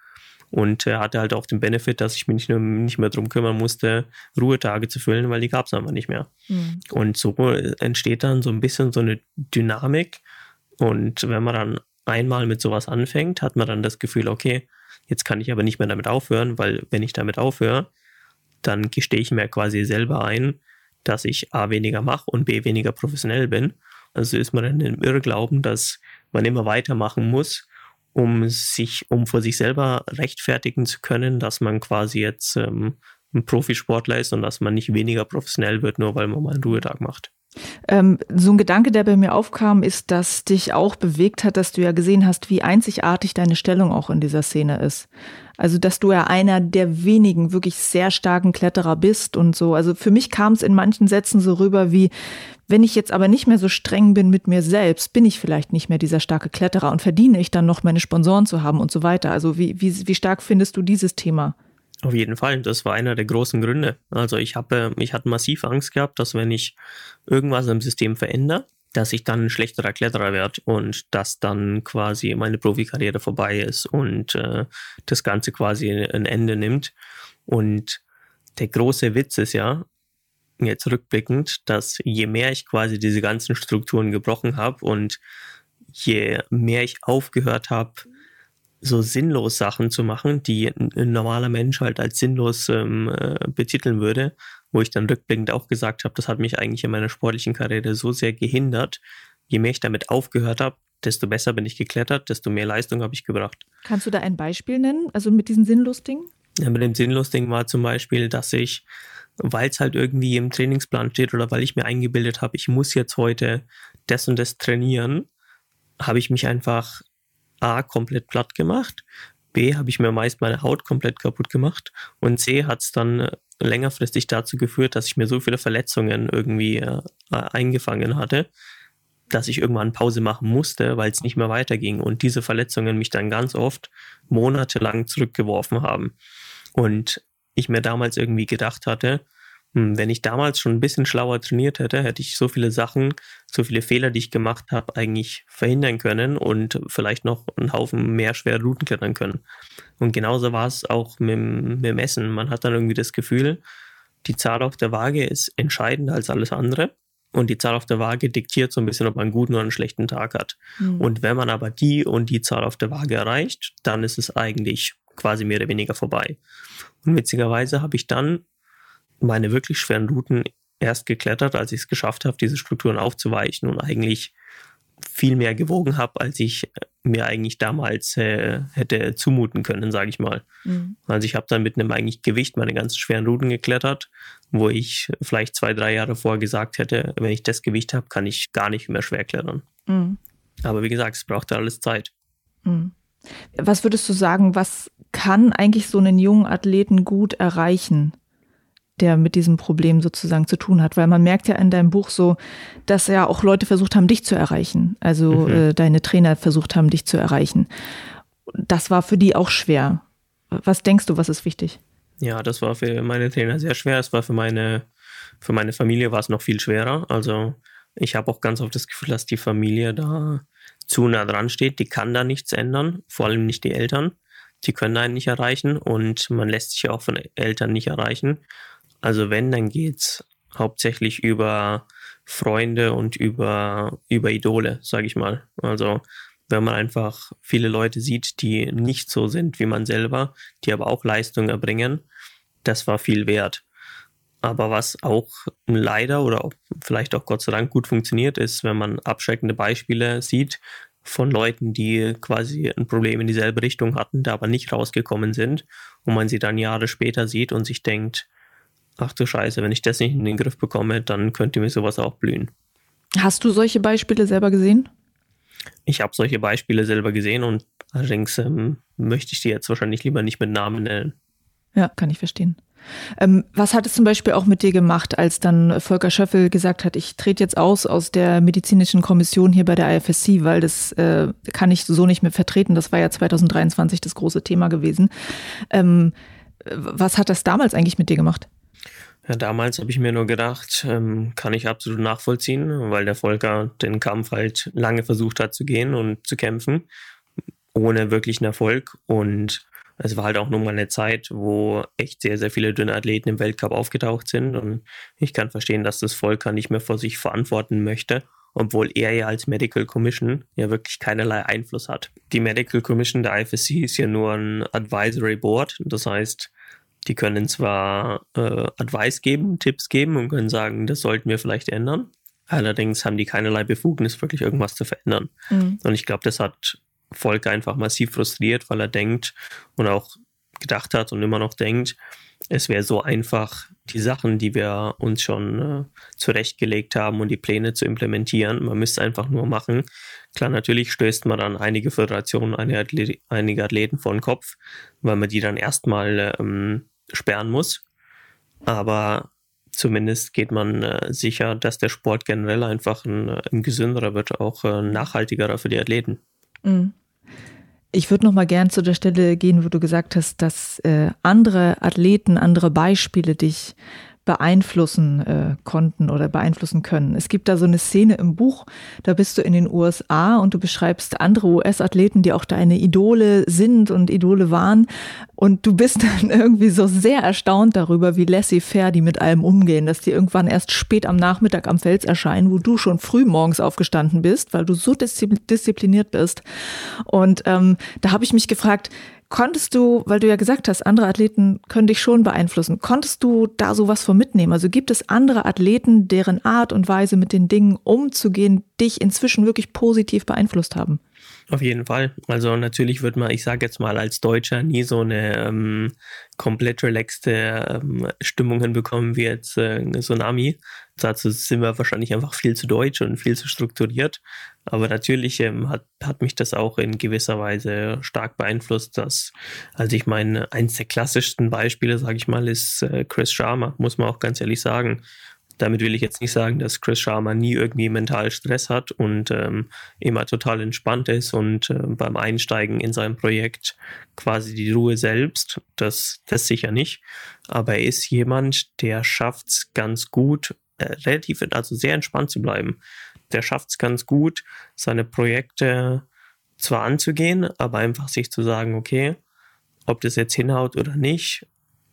und hatte halt auch den Benefit, dass ich mich nicht mehr drum kümmern musste, Ruhetage zu füllen, weil die gab es einfach nicht mehr. Und so entsteht dann so ein bisschen so eine Dynamik, und wenn man dann einmal mit sowas anfängt, hat man dann das Gefühl, okay, jetzt kann ich aber nicht mehr damit aufhören, weil wenn ich damit aufhöre, dann gestehe ich mir quasi selber ein, dass ich A, weniger mache und B, weniger professionell bin. Also ist man dann im Irrglauben, dass man immer weitermachen muss, um vor sich selber rechtfertigen zu können, dass man quasi jetzt ein Profisportler ist und dass man nicht weniger professionell wird, nur weil man mal einen Ruhetag macht. So ein Gedanke, der bei mir aufkam, ist, dass dich auch bewegt hat, dass du ja gesehen hast, wie einzigartig deine Stellung auch in dieser Szene ist. Also, dass du ja einer der wenigen wirklich sehr starken Kletterer bist und so. Also für mich kam es in manchen Sätzen so rüber wie, wenn ich jetzt aber nicht mehr so streng bin mit mir selbst, bin ich vielleicht nicht mehr dieser starke Kletterer und verdiene ich dann noch meine Sponsoren zu haben und so weiter. Also wie stark findest du dieses Thema? Auf jeden Fall, das war einer der großen Gründe. Also ich hatte massiv Angst gehabt, dass wenn ich irgendwas im System verändere, dass ich dann ein schlechterer Kletterer werde und dass dann quasi meine Profikarriere vorbei ist und das Ganze quasi ein Ende nimmt. Und der große Witz ist ja, jetzt rückblickend, dass je mehr ich quasi diese ganzen Strukturen gebrochen habe und je mehr ich aufgehört habe, so sinnlos Sachen zu machen, die ein normaler Mensch halt als sinnlos betiteln würde, wo ich dann rückblickend auch gesagt habe, das hat mich eigentlich in meiner sportlichen Karriere so sehr gehindert. Je mehr ich damit aufgehört habe, desto besser bin ich geklettert, desto mehr Leistung habe ich gebracht. Kannst du da ein Beispiel nennen, also mit diesen Sinnlos-Dingen? Ja, mit dem Sinnlos-Ding war zum Beispiel, dass ich, weil es halt irgendwie im Trainingsplan steht oder weil ich mir eingebildet habe, ich muss jetzt heute das und das trainieren, habe ich mich einfach A, komplett platt gemacht, B, habe ich mir meist meine Haut komplett kaputt gemacht und C, hat es dann längerfristig dazu geführt, dass ich mir so viele Verletzungen irgendwie eingefangen hatte, dass ich irgendwann Pause machen musste, weil es nicht mehr weiterging und diese Verletzungen mich dann ganz oft monatelang zurückgeworfen haben. Und ich mir damals irgendwie gedacht hatte, wenn ich damals schon ein bisschen schlauer trainiert hätte, hätte ich so viele Sachen, so viele Fehler, die ich gemacht habe, eigentlich verhindern können und vielleicht noch einen Haufen mehr schwere Routen klettern können. Und genauso war es auch mit dem Essen. Man hat dann irgendwie das Gefühl, die Zahl auf der Waage ist entscheidender als alles andere. Und die Zahl auf der Waage diktiert so ein bisschen, ob man einen guten oder einen schlechten Tag hat. Und wenn man aber die und die Zahl auf der Waage erreicht, dann ist es eigentlich quasi mehr oder weniger vorbei. Und witzigerweise habe ich dann meine wirklich schweren Routen erst geklettert, als ich es geschafft habe, diese Strukturen aufzuweichen und eigentlich viel mehr gewogen habe, als ich mir eigentlich damals hätte zumuten können, sage ich mal. Also ich habe dann mit einem eigentlich Gewicht meine ganzen schweren Routen geklettert, wo ich vielleicht 2-3 Jahre vorher gesagt hätte, wenn ich das Gewicht habe, kann ich gar nicht mehr schwer klettern. Aber wie gesagt, es braucht alles Zeit. Was würdest du sagen, was kann eigentlich so einen jungen Athleten gut erreichen, der mit diesem Problem sozusagen zu tun hat? Weil man merkt ja in deinem Buch so, dass ja auch Leute versucht haben, dich zu erreichen. Also deine Trainer versucht haben, dich zu erreichen. Das war für die auch schwer. Was denkst du, was ist wichtig? Ja, das war für meine Trainer sehr schwer. Es war für meine Familie war es noch viel schwerer. Also ich habe auch ganz oft das Gefühl, dass die Familie da zu nah dran steht. Die kann da nichts ändern, vor allem nicht die Eltern. Die können einen nicht erreichen und man lässt sich auch von Eltern nicht erreichen. Also wenn, dann geht's hauptsächlich über Freunde und über Idole, sage ich mal. Also wenn man einfach viele Leute sieht, die nicht so sind wie man selber, die aber auch Leistung erbringen, das war viel wert. Aber was auch leider oder auch vielleicht auch Gott sei Dank gut funktioniert, ist, wenn man abschreckende Beispiele sieht von Leuten, die quasi ein Problem in dieselbe Richtung hatten, da aber nicht rausgekommen sind und man sie dann Jahre später sieht und sich denkt, ach du Scheiße, wenn ich das nicht in den Griff bekomme, dann könnte mir sowas auch blühen. Hast du solche Beispiele selber gesehen? Ich habe solche Beispiele selber gesehen und allerdings möchte ich die jetzt wahrscheinlich lieber nicht mit Namen nennen. Ja, kann ich verstehen. Was hat es zum Beispiel auch mit dir gemacht, als dann Volker Schöffel gesagt hat, ich trete jetzt aus der medizinischen Kommission hier bei der IFSC, weil das kann ich so nicht mehr vertreten. Das war ja 2023 das große Thema gewesen. Was hat das damals eigentlich mit dir gemacht? Ja, damals habe ich mir nur gedacht, kann ich absolut nachvollziehen, weil der Volker den Kampf halt lange versucht hat zu gehen und zu kämpfen, ohne wirklichen Erfolg. Und Es war halt auch nur mal eine Zeit, wo echt sehr, sehr viele dünne Athleten im Weltcup aufgetaucht sind und ich kann verstehen, dass das Volker nicht mehr vor sich verantworten möchte, obwohl er ja als Medical Commission ja wirklich keinerlei Einfluss hat. Die Medical Commission der IFSC ist ja nur ein Advisory Board, das heißt, die können zwar Advice geben, Tipps geben und können sagen, das sollten wir vielleicht ändern, allerdings haben die keinerlei Befugnis, wirklich irgendwas zu verändern. Und ich glaube, das hat Volker einfach massiv frustriert, weil er denkt und auch gedacht hat und immer noch denkt, es wäre so einfach, die Sachen, die wir uns schon zurechtgelegt haben und die Pläne zu implementieren. Man müsste einfach nur machen. Klar, natürlich stößt man dann einige Föderationen, einige Athleten vor den Kopf, weil man die dann erstmal sperren muss. Aber zumindest geht man sicher, dass der Sport generell einfach ein gesünderer wird, auch nachhaltigerer für die Athleten. Ich würde noch mal gern zu der Stelle gehen, wo du gesagt hast, dass andere Athleten, andere Beispiele dich beeinflussen konnten oder beeinflussen können. Es gibt da so eine Szene im Buch, da bist du in den USA und du beschreibst andere US-Athleten, die auch deine Idole sind und Idole waren. Und du bist dann irgendwie so sehr erstaunt darüber, wie laissez-faire die mit allem umgehen, dass die irgendwann erst spät am Nachmittag am Fels erscheinen, wo du schon früh morgens aufgestanden bist, weil du so diszipliniert bist. Und da habe ich mich gefragt, konntest du, weil du ja gesagt hast, andere Athleten können dich schon beeinflussen, konntest du da sowas von mitnehmen? Also gibt es andere Athleten, deren Art und Weise mit den Dingen umzugehen, dich inzwischen wirklich positiv beeinflusst haben? Auf jeden Fall. Also natürlich wird man, ich sage jetzt mal als Deutscher, nie so eine komplett relaxte Stimmung hinbekommen wie jetzt eine Tsunami. Dazu sind wir wahrscheinlich einfach viel zu deutsch und viel zu strukturiert. Aber natürlich hat mich das auch in gewisser Weise stark beeinflusst, dass, also ich meine, eins der klassischsten Beispiele, sage ich mal, ist Chris Sharma, muss man auch ganz ehrlich sagen. Damit will ich jetzt nicht sagen, dass Chris Sharma nie irgendwie mental Stress hat und immer total entspannt ist und beim Einsteigen in sein Projekt quasi die Ruhe selbst. Das sicher nicht. Aber er ist jemand, der schafft es ganz gut, also sehr entspannt zu bleiben. Der schafft es ganz gut, seine Projekte zwar anzugehen, aber einfach sich zu sagen, okay, ob das jetzt hinhaut oder nicht,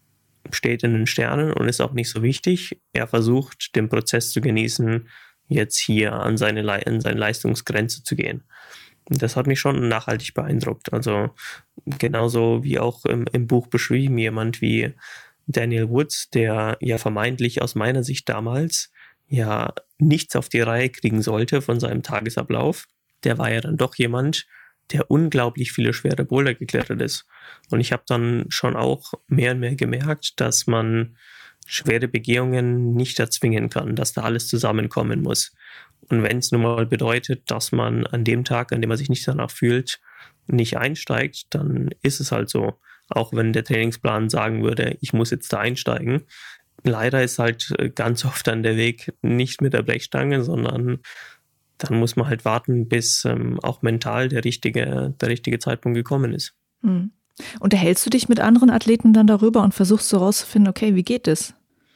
steht in den Sternen und ist auch nicht so wichtig. Er versucht, den Prozess zu genießen, jetzt hier an seine Leistungsgrenze zu gehen. Und das hat mich schon nachhaltig beeindruckt. Also genauso wie auch im Buch beschrieben, jemand wie Daniel Woods, der ja vermeintlich aus meiner Sicht damals ja nichts auf die Reihe kriegen sollte von seinem Tagesablauf. Der war ja dann doch jemand, der unglaublich viele schwere Boulder geklettert ist. Und ich habe dann schon auch mehr und mehr gemerkt, dass man schwere Begehungen nicht erzwingen kann, dass da alles zusammenkommen muss. Und wenn es nun mal bedeutet, dass man an dem Tag, an dem man sich nicht danach fühlt, nicht einsteigt, dann ist es halt so. Auch wenn der Trainingsplan sagen würde, ich muss jetzt da einsteigen. Leider ist halt ganz oft dann der Weg nicht mit der Brechstange, sondern dann muss man halt warten, bis auch mental der richtige Zeitpunkt gekommen ist. Unterhältst du dich mit anderen Athleten dann darüber und versuchst so rauszufinden, okay, wie geht es?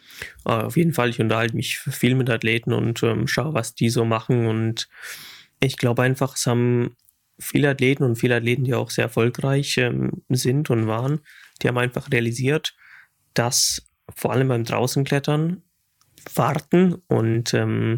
Auf jeden Fall, ich unterhalte mich viel mit Athleten und schaue, was die so machen. Und ich glaube einfach, es haben viele Athleten, die auch sehr erfolgreich sind und waren, die haben einfach realisiert, dass vor allem beim Draußenklettern Warten und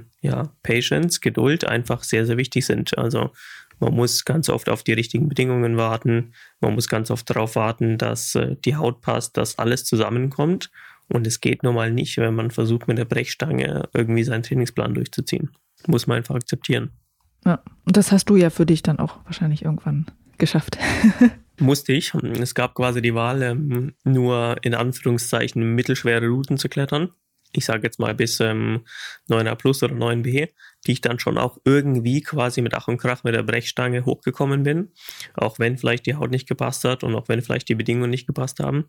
Patience, Geduld einfach sehr, sehr wichtig sind. Also man muss ganz oft auf die richtigen Bedingungen warten. Man muss ganz oft darauf warten, dass die Haut passt, dass alles zusammenkommt. Und es geht nun mal nicht, wenn man versucht, mit der Brechstange irgendwie seinen Trainingsplan durchzuziehen. Muss man einfach akzeptieren. Ja, und das hast du ja für dich dann auch wahrscheinlich irgendwann geschafft. Musste ich. Es gab quasi die Wahl, nur in Anführungszeichen mittelschwere Routen zu klettern. Ich sage jetzt mal bis 9a plus oder 9b, die ich dann schon auch irgendwie quasi mit Ach und Krach mit der Brechstange hochgekommen bin. Auch wenn vielleicht die Haut nicht gepasst hat und auch wenn vielleicht die Bedingungen nicht gepasst haben.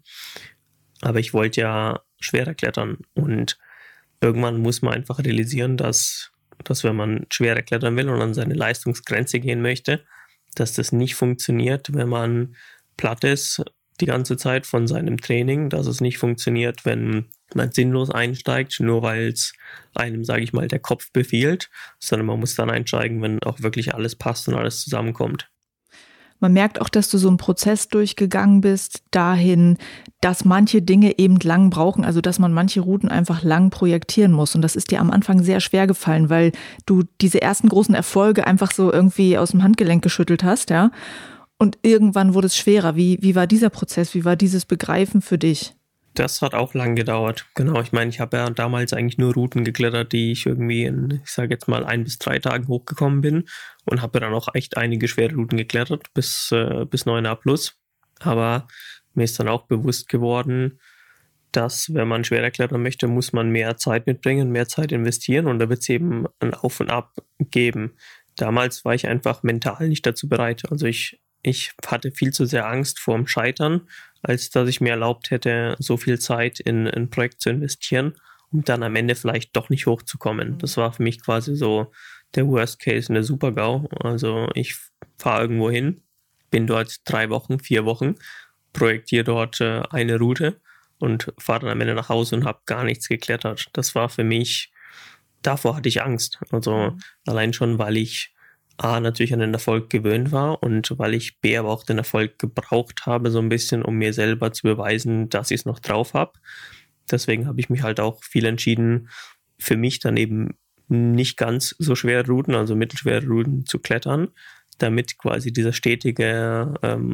Aber ich wollte ja schwerer klettern und irgendwann muss man einfach realisieren, dass wenn man schwerer klettern will und an seine Leistungsgrenze gehen möchte, dass das nicht funktioniert, wenn man platt ist die ganze Zeit von seinem Training, dass es nicht funktioniert, wenn man sinnlos einsteigt, nur weil es einem, sage ich mal, der Kopf befiehlt, sondern man muss dann einsteigen, wenn auch wirklich alles passt und alles zusammenkommt. Man merkt auch, dass du so einen Prozess durchgegangen bist, dahin, dass manche Dinge eben lang brauchen, also dass man manche Routen einfach lang projektieren muss. Und das ist dir am Anfang sehr schwer gefallen, weil du diese ersten großen Erfolge einfach so irgendwie aus dem Handgelenk geschüttelt hast, ja. Und irgendwann wurde es schwerer. Wie war dieser Prozess? Wie war dieses Begreifen für dich? Das hat auch lang gedauert. Genau, ich meine, ich habe ja damals eigentlich nur Routen geklettert, die ich irgendwie in, ich sage jetzt mal, 1 bis 3 Tagen hochgekommen bin und habe dann auch echt einige schwere Routen geklettert, bis 9a plus. Aber mir ist dann auch bewusst geworden, dass, wenn man schwerer klettern möchte, muss man mehr Zeit mitbringen, mehr Zeit investieren und da wird es eben ein Auf und Ab geben. Damals war ich einfach mental nicht dazu bereit. Also ich hatte viel zu sehr Angst vorm Scheitern, als dass ich mir erlaubt hätte, so viel Zeit in ein Projekt zu investieren, um dann am Ende vielleicht doch nicht hochzukommen. Das war für mich quasi so der Worst Case in der Super-GAU. Also ich fahre irgendwo hin, bin dort 3 Wochen, 4 Wochen, projektiere dort eine Route und fahre dann am Ende nach Hause und habe gar nichts geklettert. Das war für mich, davor hatte ich Angst. Also allein schon, weil ich A, natürlich an den Erfolg gewöhnt war und weil ich B, aber auch den Erfolg gebraucht habe, so ein bisschen, um mir selber zu beweisen, dass ich es noch drauf habe. Deswegen habe ich mich halt auch viel entschieden, für mich dann eben nicht ganz so schwere Routen, also mittelschwere Routen zu klettern, damit quasi dieser stetige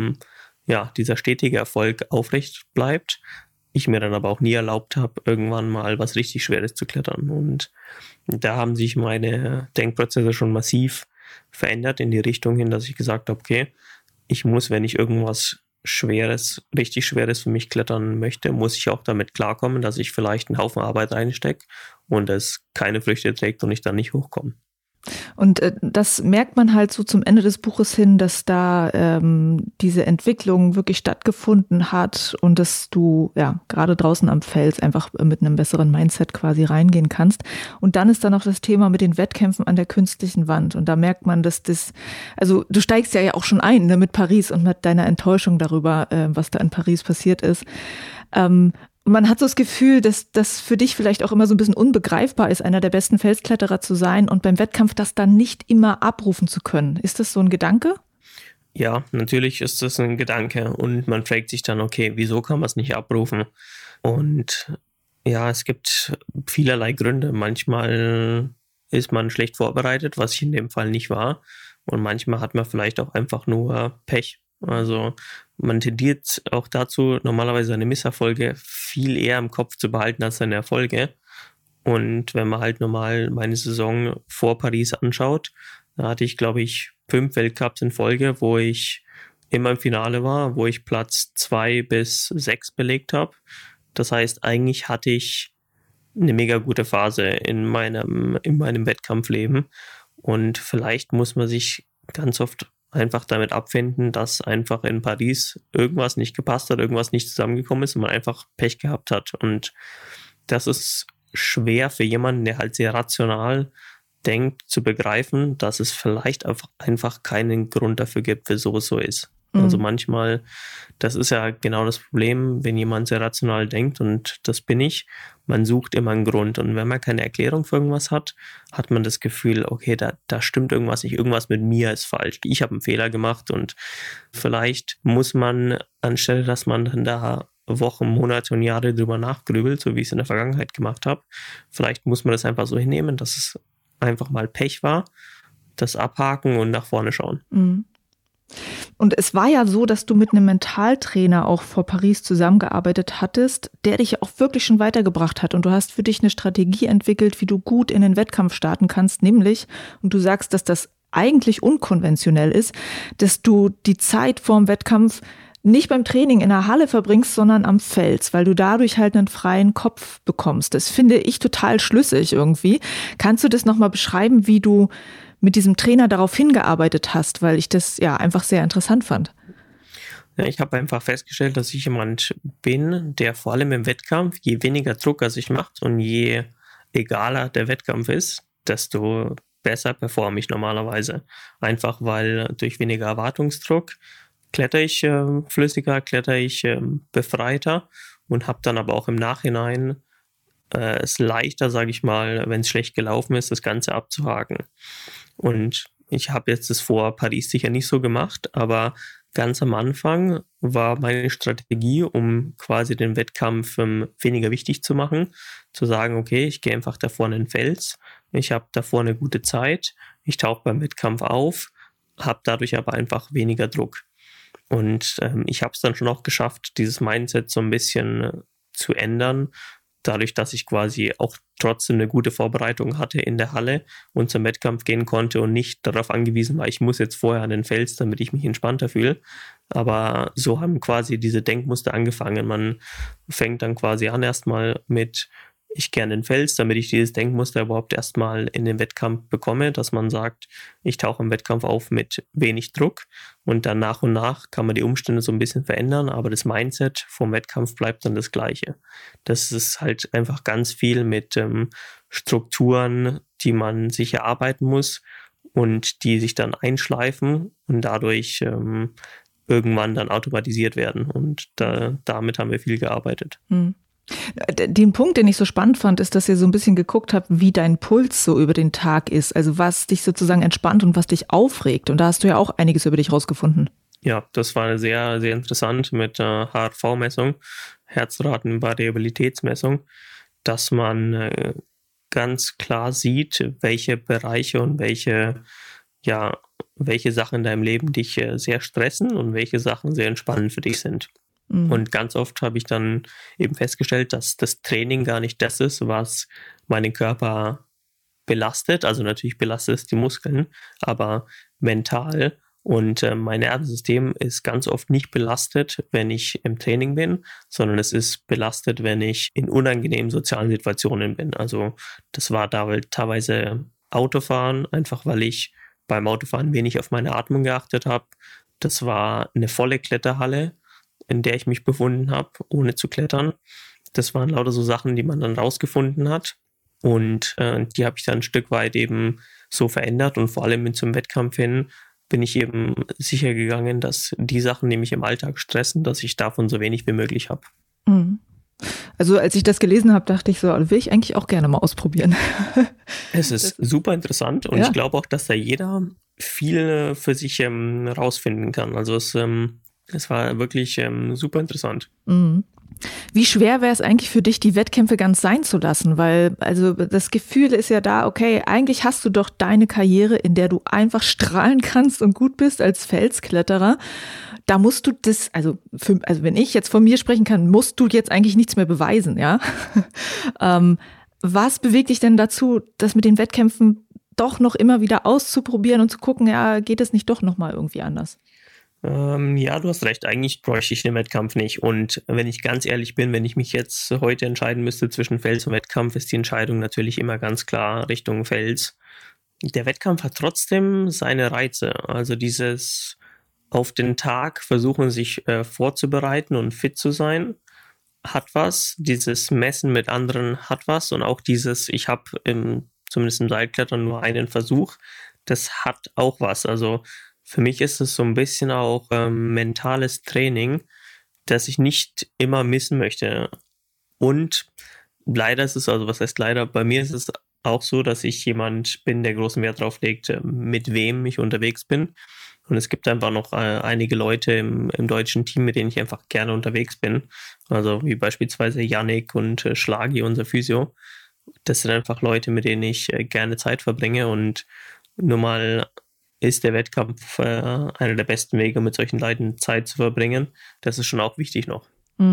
Erfolg aufrecht bleibt. Ich mir dann aber auch nie erlaubt habe, irgendwann mal was richtig Schweres zu klettern. Und da haben sich meine Denkprozesse schon massiv verändert in die Richtung hin, dass ich gesagt habe, okay, ich muss, wenn ich irgendwas Schweres, richtig Schweres für mich klettern möchte, muss ich auch damit klarkommen, dass ich vielleicht einen Haufen Arbeit reinstecke und es keine Früchte trägt und ich dann nicht hochkomme. Und das merkt man halt so zum Ende des Buches hin, dass da diese Entwicklung wirklich stattgefunden hat und dass du ja gerade draußen am Fels einfach mit einem besseren Mindset quasi reingehen kannst. Und dann ist da noch das Thema mit den Wettkämpfen an der künstlichen Wand. Und da merkt man, dass also du steigst ja auch schon ein, ne, mit Paris und mit deiner Enttäuschung darüber, was da in Paris passiert ist. Man hat so das Gefühl, dass das für dich vielleicht auch immer so ein bisschen unbegreifbar ist, einer der besten Felskletterer zu sein und beim Wettkampf das dann nicht immer abrufen zu können. Ist das so ein Gedanke? Ja, natürlich ist das ein Gedanke und man fragt sich dann, okay, wieso kann man es nicht abrufen? Und ja, es gibt vielerlei Gründe. Manchmal ist man schlecht vorbereitet, was ich in dem Fall nicht war. Und manchmal hat man vielleicht auch einfach nur Pech. Also man tendiert auch dazu, normalerweise seine Misserfolge viel eher im Kopf zu behalten als seine Erfolge. Und wenn man halt normal meine Saison vor Paris anschaut, da hatte ich, glaube ich, 5 Weltcups in Folge, wo ich immer im Finale war, wo ich Platz 2 bis 6 belegt habe. Das heißt, eigentlich hatte ich eine mega gute Phase in meinem Wettkampfleben. Und vielleicht muss man sich ganz oft einfach damit abfinden, dass einfach in Paris irgendwas nicht gepasst hat, irgendwas nicht zusammengekommen ist und man einfach Pech gehabt hat. Und das ist schwer für jemanden, der halt sehr rational denkt, zu begreifen, dass es vielleicht einfach keinen Grund dafür gibt, wieso es so ist. Also manchmal, das ist ja genau das Problem, wenn jemand sehr rational denkt, und das bin ich, man sucht immer einen Grund. Und wenn man keine Erklärung für irgendwas hat, hat man das Gefühl, okay, da stimmt irgendwas nicht, irgendwas mit mir ist falsch. Ich habe einen Fehler gemacht und vielleicht muss man, anstelle dass man dann da Wochen, Monate und Jahre drüber nachgrübelt, so wie ich es in der Vergangenheit gemacht habe, vielleicht muss man das einfach so hinnehmen, dass es einfach mal Pech war, das abhaken und nach vorne schauen. Mhm. Und es war ja so, dass du mit einem Mentaltrainer auch vor Paris zusammengearbeitet hattest, der dich ja auch wirklich schon weitergebracht hat. Und du hast für dich eine Strategie entwickelt, wie du gut in den Wettkampf starten kannst, nämlich, und du sagst, dass das eigentlich unkonventionell ist, dass du die Zeit vorm Wettkampf nicht beim Training in der Halle verbringst, sondern am Fels, weil du dadurch halt einen freien Kopf bekommst. Das finde ich total schlüssig irgendwie. Kannst du das nochmal beschreiben, wie du mit diesem Trainer darauf hingearbeitet hast, weil ich das ja einfach sehr interessant fand? Ja, ich habe einfach festgestellt, dass ich jemand bin, der vor allem im Wettkampf, je weniger Druck er sich macht und je egaler der Wettkampf ist, desto besser performe ich normalerweise. Einfach weil durch weniger Erwartungsdruck kletter ich flüssiger, kletter ich befreiter und habe dann aber auch im Nachhinein es leichter, sage ich mal, wenn es schlecht gelaufen ist, das Ganze abzuhaken. Und ich habe jetzt das vor Paris sicher nicht so gemacht, aber ganz am Anfang war meine Strategie, um quasi den Wettkampf weniger wichtig zu machen, zu sagen, okay, ich gehe einfach da vorne in den Fels, ich habe da vorne eine gute Zeit, ich tauche beim Wettkampf auf, habe dadurch aber einfach weniger Druck. Und ich habe es dann schon auch geschafft, dieses Mindset so ein bisschen zu ändern, dadurch, dass ich quasi auch trotzdem eine gute Vorbereitung hatte in der Halle und zum Wettkampf gehen konnte und nicht darauf angewiesen war, ich muss jetzt vorher an den Fels, damit ich mich entspannter fühle. Aber so haben quasi diese Denkmuster angefangen. Man fängt dann quasi an erstmal mit, ich gehe an den Fels, damit ich dieses Denkmuster überhaupt erstmal in den Wettkampf bekomme, dass man sagt, ich tauche im Wettkampf auf mit wenig Druck und dann nach und nach kann man die Umstände so ein bisschen verändern, aber das Mindset vom Wettkampf bleibt dann das gleiche. Das ist halt einfach ganz viel mit Strukturen, die man sich erarbeiten muss und die sich dann einschleifen und dadurch irgendwann dann automatisiert werden und damit haben wir viel gearbeitet. Hm. Den Punkt, den ich so spannend fand, ist, dass ihr so ein bisschen geguckt habt, wie dein Puls so über den Tag ist. Also was dich sozusagen entspannt und was dich aufregt. Und da hast du ja auch einiges über dich rausgefunden. Ja, das war sehr, sehr interessant mit HRV-Messung, Herzratenvariabilitätsmessung, dass man ganz klar sieht, welche Bereiche und welche Sachen in deinem Leben dich sehr stressen und welche Sachen sehr entspannend für dich sind. Und ganz oft habe ich dann eben festgestellt, dass das Training gar nicht das ist, was meinen Körper belastet. Also natürlich belastet es die Muskeln, aber mental. Und mein Nervensystem ist ganz oft nicht belastet, wenn ich im Training bin, sondern es ist belastet, wenn ich in unangenehmen sozialen Situationen bin. Also das war da teilweise Autofahren, einfach weil ich beim Autofahren wenig auf meine Atmung geachtet habe. Das war eine volle Kletterhalle, in der ich mich befunden habe, ohne zu klettern. Das waren lauter so Sachen, die man dann rausgefunden hat. Und die habe ich dann ein Stück weit eben so verändert. Und vor allem zum Wettkampf hin bin ich eben sicher gegangen, dass die Sachen, die mich im Alltag stressen, dass ich davon so wenig wie möglich habe. Also als ich das gelesen habe, dachte ich so, will ich eigentlich auch gerne mal ausprobieren. Es ist super interessant und ich glaube auch, dass da jeder viel für sich rausfinden kann. Also es war wirklich super interessant. Wie schwer wäre es eigentlich für dich, die Wettkämpfe ganz sein zu lassen? Weil also das Gefühl ist ja da, okay, eigentlich hast du doch deine Karriere, in der du einfach strahlen kannst und gut bist als Felskletterer. Da musst du das, also wenn ich jetzt von mir sprechen kann, musst du jetzt eigentlich nichts mehr beweisen, ja? Was bewegt dich denn dazu, das mit den Wettkämpfen doch noch immer wieder auszuprobieren und zu gucken, ja, geht es nicht doch nochmal irgendwie anders? Ja, du hast recht. Eigentlich bräuchte ich den Wettkampf nicht. Und wenn ich ganz ehrlich bin, wenn ich mich jetzt heute entscheiden müsste zwischen Fels und Wettkampf, ist die Entscheidung natürlich immer ganz klar Richtung Fels. Der Wettkampf hat trotzdem seine Reize. Also dieses auf den Tag versuchen, sich vorzubereiten und fit zu sein, hat was. Dieses Messen mit anderen hat was. Und auch dieses, ich habe zumindest im Seilklettern nur einen Versuch, das hat auch was. Also für mich ist es so ein bisschen auch mentales Training, das ich nicht immer missen möchte. Und leider ist es, also was heißt leider, bei mir ist es auch so, dass ich jemand bin, der großen Wert drauf legt, mit wem ich unterwegs bin. Und es gibt einfach noch einige Leute im deutschen Team, mit denen ich einfach gerne unterwegs bin. Also wie beispielsweise Yannick und Schlagi, unser Physio. Das sind einfach Leute, mit denen ich gerne Zeit verbringe und nur mal ist der Wettkampf einer der besten Wege, mit solchen Leuten Zeit zu verbringen. Das ist schon auch wichtig noch.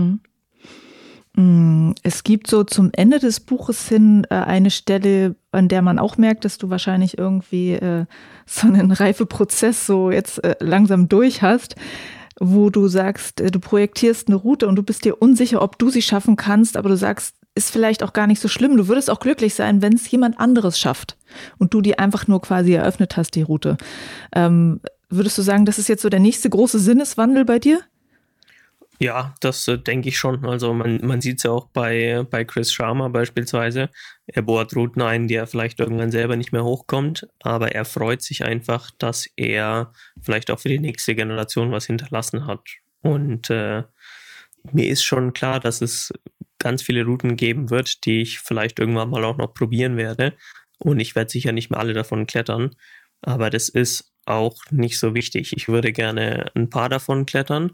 Es gibt so zum Ende des Buches hin eine Stelle, an der man auch merkt, dass du wahrscheinlich irgendwie so einen Reifeprozess so jetzt langsam durch hast, wo du sagst, du projektierst eine Route und du bist dir unsicher, ob du sie schaffen kannst, aber du sagst, ist vielleicht auch gar nicht so schlimm. Du würdest auch glücklich sein, wenn es jemand anderes schafft und du die einfach nur quasi eröffnet hast, die Route. Würdest du sagen, das ist jetzt so der nächste große Sinneswandel bei dir? Ja, das denke ich schon. Also man sieht es ja auch bei Chris Sharma beispielsweise. Er bohrt Routen ein, die er vielleicht irgendwann selber nicht mehr hochkommt, aber er freut sich einfach, dass er vielleicht auch für die nächste Generation was hinterlassen hat. Und mir ist schon klar, dass es ganz viele Routen geben wird, die ich vielleicht irgendwann mal auch noch probieren werde. Und ich werde sicher nicht mehr alle davon klettern. Aber das ist auch nicht so wichtig. Ich würde gerne ein paar davon klettern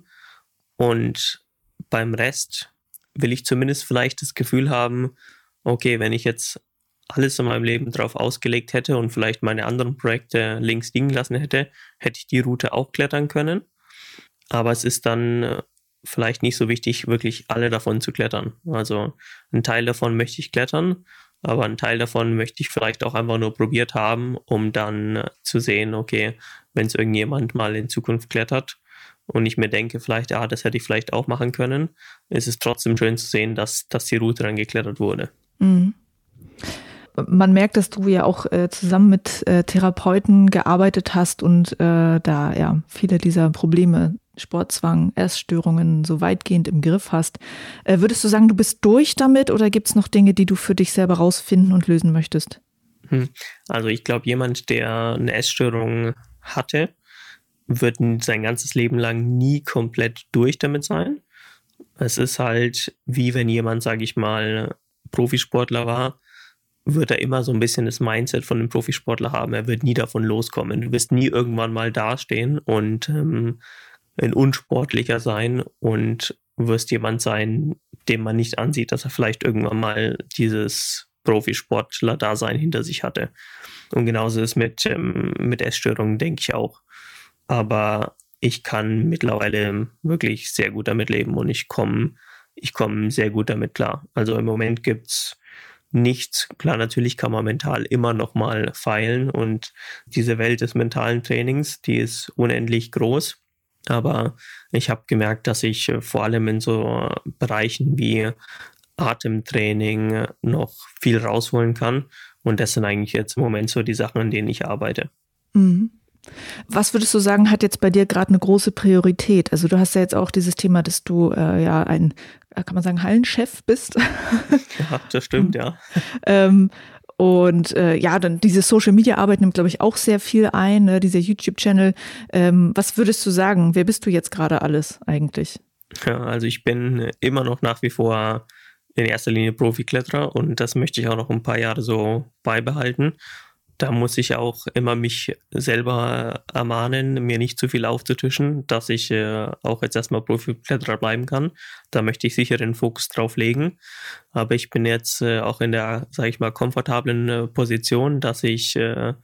und beim Rest will ich zumindest vielleicht das Gefühl haben, okay, wenn ich jetzt alles in meinem Leben drauf ausgelegt hätte und vielleicht meine anderen Projekte links liegen lassen hätte, hätte ich die Route auch klettern können. Aber es ist dann vielleicht nicht so wichtig, wirklich alle davon zu klettern. Also ein Teil davon möchte ich klettern, aber einen Teil davon möchte ich vielleicht auch einfach nur probiert haben, um dann zu sehen, okay, wenn es irgendjemand mal in Zukunft klettert und ich mir denke, vielleicht, das hätte ich vielleicht auch machen können, ist es trotzdem schön zu sehen, dass die Route dann geklettert wurde. Mhm. Man merkt, dass du ja auch zusammen mit Therapeuten gearbeitet hast und da viele dieser Probleme, Sportzwang, Essstörungen so weitgehend im Griff hast. Würdest du sagen, du bist durch damit oder gibt es noch Dinge, die du für dich selber rausfinden und lösen möchtest? Also ich glaube, jemand, der eine Essstörung hatte, wird sein ganzes Leben lang nie komplett durch damit sein. Es ist halt wie wenn jemand, sage ich mal, Profisportler war, wird er immer so ein bisschen das Mindset von einem Profisportler haben. Er wird nie davon loskommen. Du wirst nie irgendwann mal dastehen und ein Unsportlicher sein und wirst jemand sein, dem man nicht ansieht, dass er vielleicht irgendwann mal dieses Profisportler-Dasein hinter sich hatte. Und genauso ist es mit Essstörungen, denke ich auch. Aber ich kann mittlerweile wirklich sehr gut damit leben und ich komme sehr gut damit klar. Also im Moment gibt's nichts. Klar, natürlich kann man mental immer noch mal feilen und diese Welt des mentalen Trainings, die ist unendlich groß. Aber ich habe gemerkt, dass ich vor allem in so Bereichen wie Atemtraining noch viel rausholen kann. Und das sind eigentlich jetzt im Moment so die Sachen, an denen ich arbeite. Mhm. Was würdest du sagen, hat jetzt bei dir gerade eine große Priorität? Also du hast ja jetzt auch dieses Thema, dass du ein, kann man sagen, Hallenchef bist. Ja, das stimmt, ja. Dann diese Social-Media-Arbeit nimmt, glaube ich, auch sehr viel ein, ne? Dieser YouTube-Channel. Was würdest du sagen? Wer bist du jetzt gerade alles eigentlich? Ja, also ich bin immer noch nach wie vor in erster Linie Profikletterer und das möchte ich auch noch ein paar Jahre so beibehalten. Da muss ich auch immer mich selber ermahnen, mir nicht zu viel aufzutischen, dass ich auch jetzt erstmal Profikletterer bleiben kann. Da möchte ich sicher den Fokus drauf legen. Aber ich bin jetzt auch in der, sage ich mal, komfortablen Position, dass ich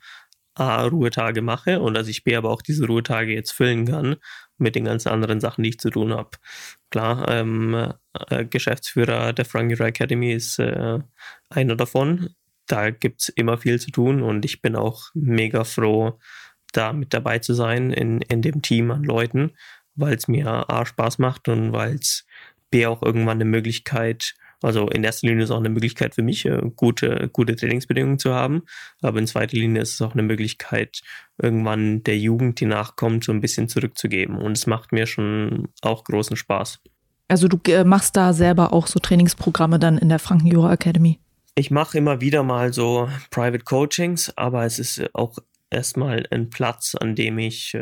Ruhetage mache und dass ich B aber auch diese Ruhetage jetzt füllen kann mit den ganzen anderen Sachen, die ich zu tun habe. Klar, Geschäftsführer der Frank Muir Academy ist einer davon. Da gibt es immer viel zu tun und ich bin auch mega froh, da mit dabei zu sein in dem Team an Leuten, weil es mir A, Spaß macht und weil es B, auch irgendwann eine Möglichkeit, also in erster Linie ist es auch eine Möglichkeit für mich, gute Trainingsbedingungen zu haben, aber in zweiter Linie ist es auch eine Möglichkeit, irgendwann der Jugend, die nachkommt, so ein bisschen zurückzugeben und es macht mir schon auch großen Spaß. Also du machst da selber auch so Trainingsprogramme dann in der Frank Muir Academy? Ich mache immer wieder mal so Private Coachings, aber es ist auch erstmal ein Platz, an dem ich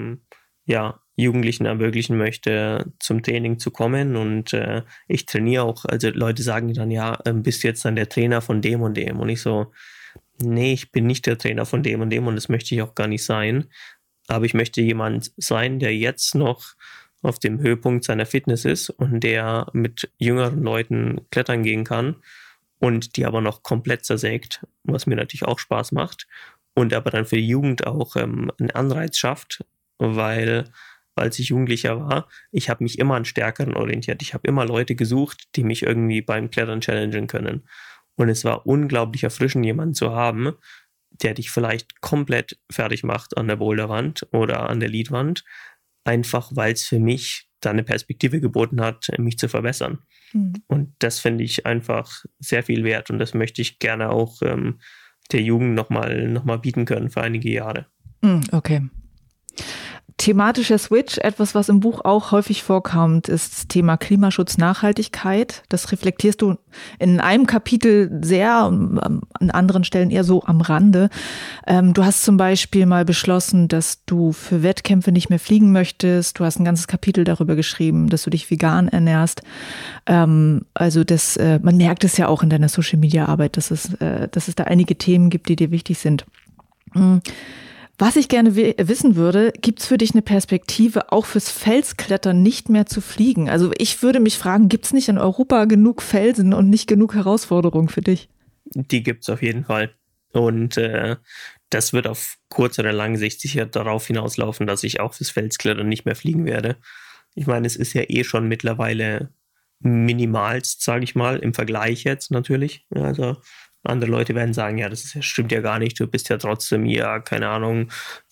Jugendlichen ermöglichen möchte, zum Training zu kommen und ich trainiere auch, also Leute sagen dann, bist du jetzt dann der Trainer von dem und dem und ich so, nee, ich bin nicht der Trainer von dem und das möchte ich auch gar nicht sein, aber ich möchte jemand sein, der jetzt noch auf dem Höhepunkt seiner Fitness ist und der mit jüngeren Leuten klettern gehen kann und die aber noch komplett zersägt, was mir natürlich auch Spaß macht und aber dann für die Jugend auch einen Anreiz schafft, weil als ich Jugendlicher war, ich habe mich immer an Stärkeren orientiert. Ich habe immer Leute gesucht, die mich irgendwie beim Klettern challengen können. Und es war unglaublich erfrischend, jemanden zu haben, der dich vielleicht komplett fertig macht an der Boulderwand oder an der Leadwand, einfach weil es für mich da eine Perspektive geboten hat, mich zu verbessern. Und das finde ich einfach sehr viel wert und das möchte ich gerne auch der Jugend noch mal bieten können für einige Jahre. Okay. Thematischer Switch, etwas, was im Buch auch häufig vorkommt, ist das Thema Klimaschutz, Nachhaltigkeit. Das reflektierst du in einem Kapitel sehr, an anderen Stellen eher so am Rande. Du hast zum Beispiel mal beschlossen, dass du für Wettkämpfe nicht mehr fliegen möchtest. Du hast ein ganzes Kapitel darüber geschrieben, dass du dich vegan ernährst. Man merkt es ja auch in deiner Social-Media-Arbeit, dass es da einige Themen gibt, die dir wichtig sind. Was ich gerne wissen würde, gibt es für dich eine Perspektive, auch fürs Felsklettern nicht mehr zu fliegen? Also ich würde mich fragen, gibt es nicht in Europa genug Felsen und nicht genug Herausforderungen für dich? Die gibt es auf jeden Fall. Und das wird auf kurz oder lange Sicht sicher darauf hinauslaufen, dass ich auch fürs Felsklettern nicht mehr fliegen werde. Ich meine, es ist ja eh schon mittlerweile minimalst, sage ich mal, im Vergleich jetzt natürlich. Also andere Leute werden sagen, ja, stimmt ja gar nicht, du bist ja trotzdem hier, keine Ahnung,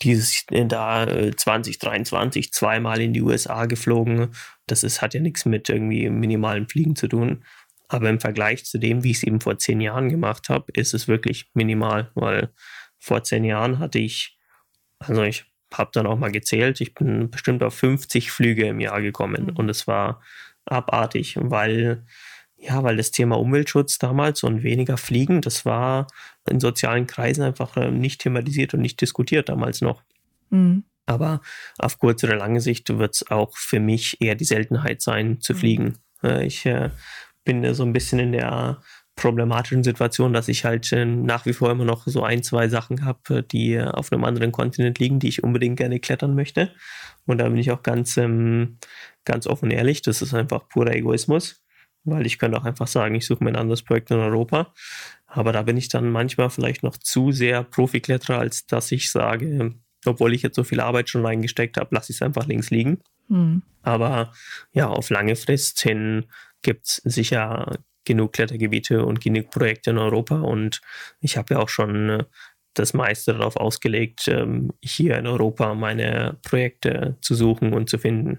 2023 zweimal in die USA geflogen. Hat ja nichts mit irgendwie minimalem Fliegen zu tun. Aber im Vergleich zu dem, wie ich es eben vor 10 Jahren gemacht habe, ist es wirklich minimal, weil vor 10 Jahren ich habe dann auch mal gezählt, ich bin bestimmt auf 50 Flüge im Jahr gekommen und es war abartig, weil das Thema Umweltschutz damals und weniger Fliegen, das war in sozialen Kreisen einfach nicht thematisiert und nicht diskutiert damals noch. Mhm. Aber auf kurz oder lange Sicht wird es auch für mich eher die Seltenheit sein, zu fliegen. Ich bin so ein bisschen in der problematischen Situation, dass ich halt nach wie vor immer noch so 1-2 Sachen habe, die auf einem anderen Kontinent liegen, die ich unbedingt gerne klettern möchte. Und da bin ich auch ganz offen und ehrlich, das ist einfach purer Egoismus, weil ich könnte auch einfach sagen, ich suche mir ein anderes Projekt in Europa. Aber da bin ich dann manchmal vielleicht noch zu sehr Profikletterer, als dass ich sage, obwohl ich jetzt so viel Arbeit schon reingesteckt habe, lasse ich es einfach links liegen. Aber ja, auf lange Frist hin gibt es sicher genug Klettergebiete und genug Projekte in Europa und ich habe ja auch schon das meiste darauf ausgelegt, hier in Europa meine Projekte zu suchen und zu finden.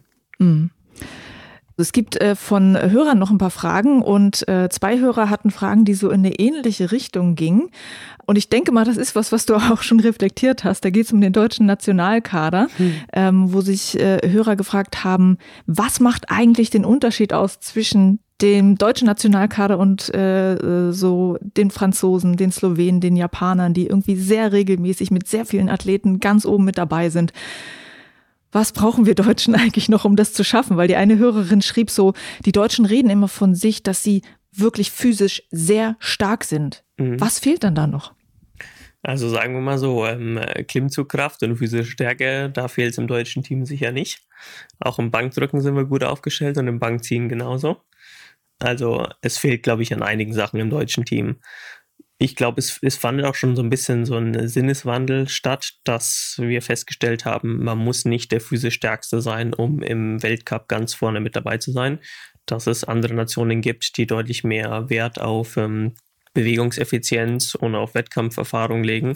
Es gibt von Hörern noch ein paar Fragen und 2 Hörer hatten Fragen, die so in eine ähnliche Richtung gingen. Und ich denke mal, das ist was du auch schon reflektiert hast. Da geht es um den deutschen Nationalkader, wo sich Hörer gefragt haben, was macht eigentlich den Unterschied aus zwischen dem deutschen Nationalkader und so den Franzosen, den Slowenen, den Japanern, die irgendwie sehr regelmäßig mit sehr vielen Athleten ganz oben mit dabei sind. Was brauchen wir Deutschen eigentlich noch, um das zu schaffen? Weil die eine Hörerin schrieb so, die Deutschen reden immer von sich, dass sie wirklich physisch sehr stark sind. Was fehlt dann da noch? Also sagen wir mal so, Klimmzugkraft und physische Stärke, da fehlt es im deutschen Team sicher nicht. Auch im Bankdrücken sind wir gut aufgestellt und im Bankziehen genauso. Also es fehlt, glaube ich, an einigen Sachen im deutschen Team. Ich glaube, es fand auch schon so ein bisschen so ein Sinneswandel statt, dass wir festgestellt haben, man muss nicht der physisch Stärkste sein, um im Weltcup ganz vorne mit dabei zu sein. Dass es andere Nationen gibt, die deutlich mehr Wert auf Bewegungseffizienz und auf Wettkampferfahrung legen.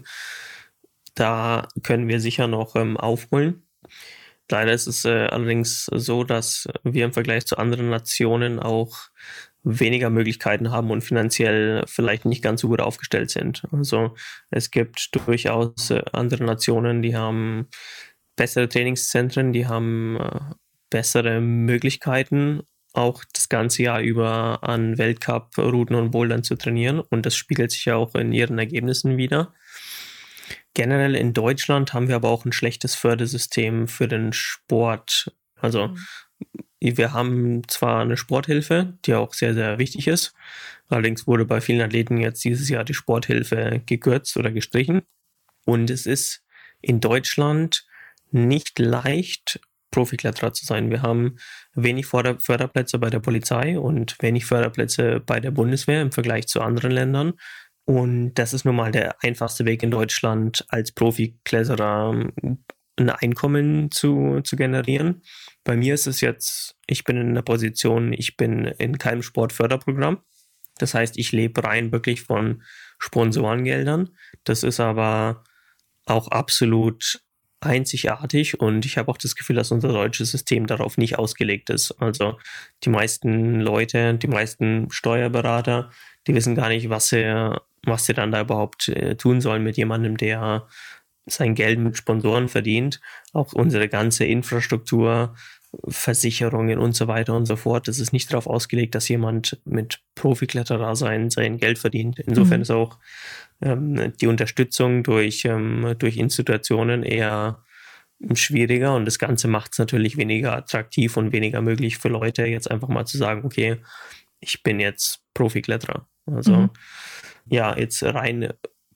Da können wir sicher noch aufholen. Leider ist es allerdings so, dass wir im Vergleich zu anderen Nationen auch weniger Möglichkeiten haben und finanziell vielleicht nicht ganz so gut aufgestellt sind. Also es gibt durchaus andere Nationen, die haben bessere Trainingszentren, die haben bessere Möglichkeiten, auch das ganze Jahr über an Weltcup-Routen und Bouldern zu trainieren und das spiegelt sich ja auch in ihren Ergebnissen wider. Generell in Deutschland haben wir aber auch ein schlechtes Fördersystem für den Sport. Also wir haben zwar eine Sporthilfe, die auch sehr, sehr wichtig ist. Allerdings wurde bei vielen Athleten jetzt dieses Jahr die Sporthilfe gekürzt oder gestrichen. Und es ist in Deutschland nicht leicht, Profikletterer zu sein. Wir haben wenig Förderplätze bei der Polizei und wenig Förderplätze bei der Bundeswehr im Vergleich zu anderen Ländern. Und das ist nun mal der einfachste Weg in Deutschland, als Profikletterer ein Einkommen zu generieren. Bei mir ist es jetzt, ich bin in der Position, ich bin in keinem Sportförderprogramm. Das heißt, ich lebe rein wirklich von Sponsorengeldern. Das ist aber auch absolut einzigartig und ich habe auch das Gefühl, dass unser deutsches System darauf nicht ausgelegt ist. Also die meisten Leute, die meisten Steuerberater, die wissen gar nicht, was sie dann da überhaupt tun sollen mit jemandem, der sein Geld mit Sponsoren verdient. Auch unsere ganze Infrastruktur, Versicherungen und so weiter und so fort. Das ist nicht darauf ausgelegt, dass jemand mit Profikletterer sein Geld verdient. Insofern ist auch die Unterstützung durch Institutionen eher schwieriger und das Ganze macht es natürlich weniger attraktiv und weniger möglich für Leute, jetzt einfach mal zu sagen, okay, ich bin jetzt Profikletterer. Also ja, jetzt rein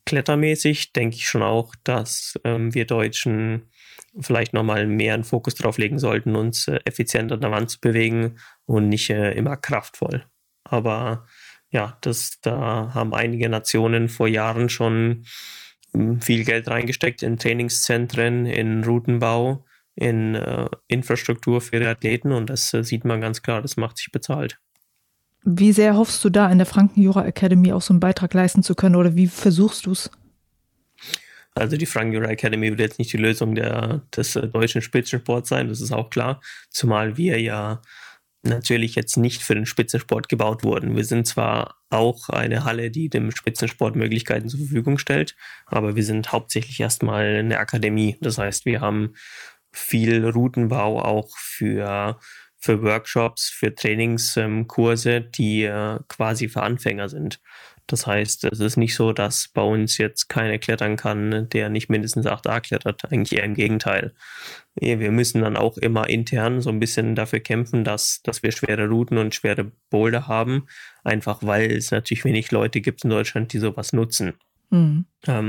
klettermäßig denke ich schon auch, dass wir Deutschen vielleicht nochmal mehr einen Fokus drauf legen sollten, uns effizienter an der Wand zu bewegen und nicht immer kraftvoll. Aber ja, da haben einige Nationen vor Jahren schon viel Geld reingesteckt in Trainingszentren, in Routenbau, in Infrastruktur für die Athleten und das sieht man ganz klar, das macht sich bezahlt. Wie sehr hoffst du da in der Franken Jura Academy auch so einen Beitrag leisten zu können oder wie versuchst du es? Also die Franken Jura Academy wird jetzt nicht die Lösung des deutschen Spitzensports sein, das ist auch klar, zumal wir ja natürlich jetzt nicht für den Spitzensport gebaut wurden. Wir sind zwar auch eine Halle, die dem Spitzensport Möglichkeiten zur Verfügung stellt, aber wir sind hauptsächlich erstmal eine Akademie. Das heißt, wir haben viel Routenbau auch für Workshops, für Trainingskurse, die quasi für Anfänger sind. Das heißt, es ist nicht so, dass bei uns jetzt keiner klettern kann, der nicht mindestens 8a klettert. Eigentlich eher im Gegenteil. Wir müssen dann auch immer intern so ein bisschen dafür kämpfen, dass wir schwere Routen und schwere Boulder haben. Einfach weil es natürlich wenig Leute gibt in Deutschland, die sowas nutzen. Mhm.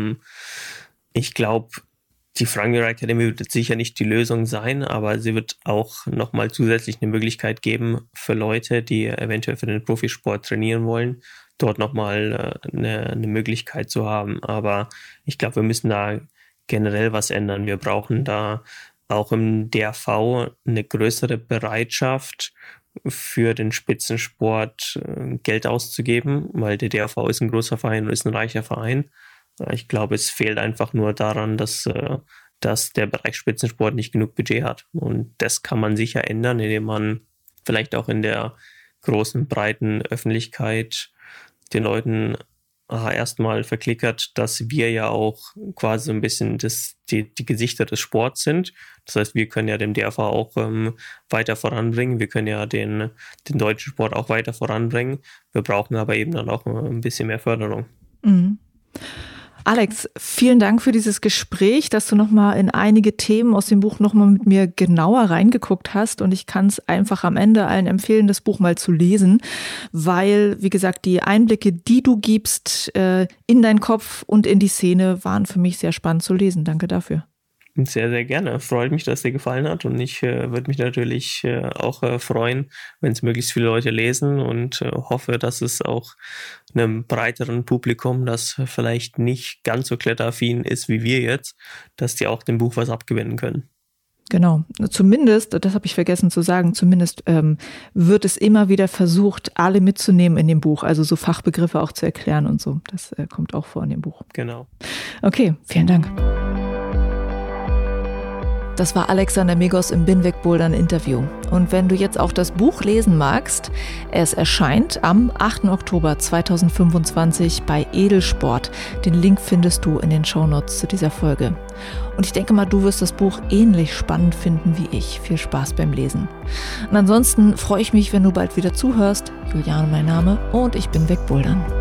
Ich glaube, die Franken Jura Academy wird sicher nicht die Lösung sein, aber sie wird auch nochmal zusätzlich eine Möglichkeit geben für Leute, die eventuell für den Profisport trainieren wollen, dort nochmal eine Möglichkeit zu haben. Aber ich glaube, wir müssen da generell was ändern. Wir brauchen da auch im DRV eine größere Bereitschaft für den Spitzensport Geld auszugeben, weil der DRV ist ein großer Verein und ist ein reicher Verein. Ich glaube, es fehlt einfach nur daran, dass der Bereich Spitzensport nicht genug Budget hat. Und das kann man sicher ändern, indem man vielleicht auch in der großen, breiten Öffentlichkeit den Leuten erstmal verklickert, dass wir ja auch quasi so ein bisschen die Gesichter des Sports sind. Das heißt, wir können ja den DRV auch weiter voranbringen. Wir können ja den deutschen Sport auch weiter voranbringen. Wir brauchen aber eben dann auch ein bisschen mehr Förderung. Mhm. Alex, vielen Dank für dieses Gespräch, dass du nochmal in einige Themen aus dem Buch nochmal mit mir genauer reingeguckt hast. Und ich kann es einfach am Ende allen empfehlen, das Buch mal zu lesen, weil, wie gesagt, die Einblicke, die du gibst in deinen Kopf und in die Szene, waren für mich sehr spannend zu lesen. Danke dafür. Sehr, sehr gerne. Freut mich, dass es dir gefallen hat und ich würde mich natürlich auch freuen, wenn es möglichst viele Leute lesen und hoffe, dass es auch einem breiteren Publikum, das vielleicht nicht ganz so kletteraffin ist wie wir jetzt, dass die auch dem Buch was abgewinnen können. Genau, zumindest, das habe ich vergessen zu sagen, zumindest wird es immer wieder versucht, alle mitzunehmen in dem Buch, also so Fachbegriffe auch zu erklären und so. Das kommt auch vor in dem Buch. Genau. Okay, vielen Dank. Das war Alexander Megos im Binweg-Bouldern Interview. Und wenn du jetzt auch das Buch lesen magst, es erscheint am 8. Oktober 2025 bei Edelsport. Den Link findest du in den Shownotes zu dieser Folge. Und ich denke mal, du wirst das Buch ähnlich spannend finden wie ich. Viel Spaß beim Lesen. Und ansonsten freue ich mich, wenn du bald wieder zuhörst. Juliane mein Name und ich bin wegbouldern.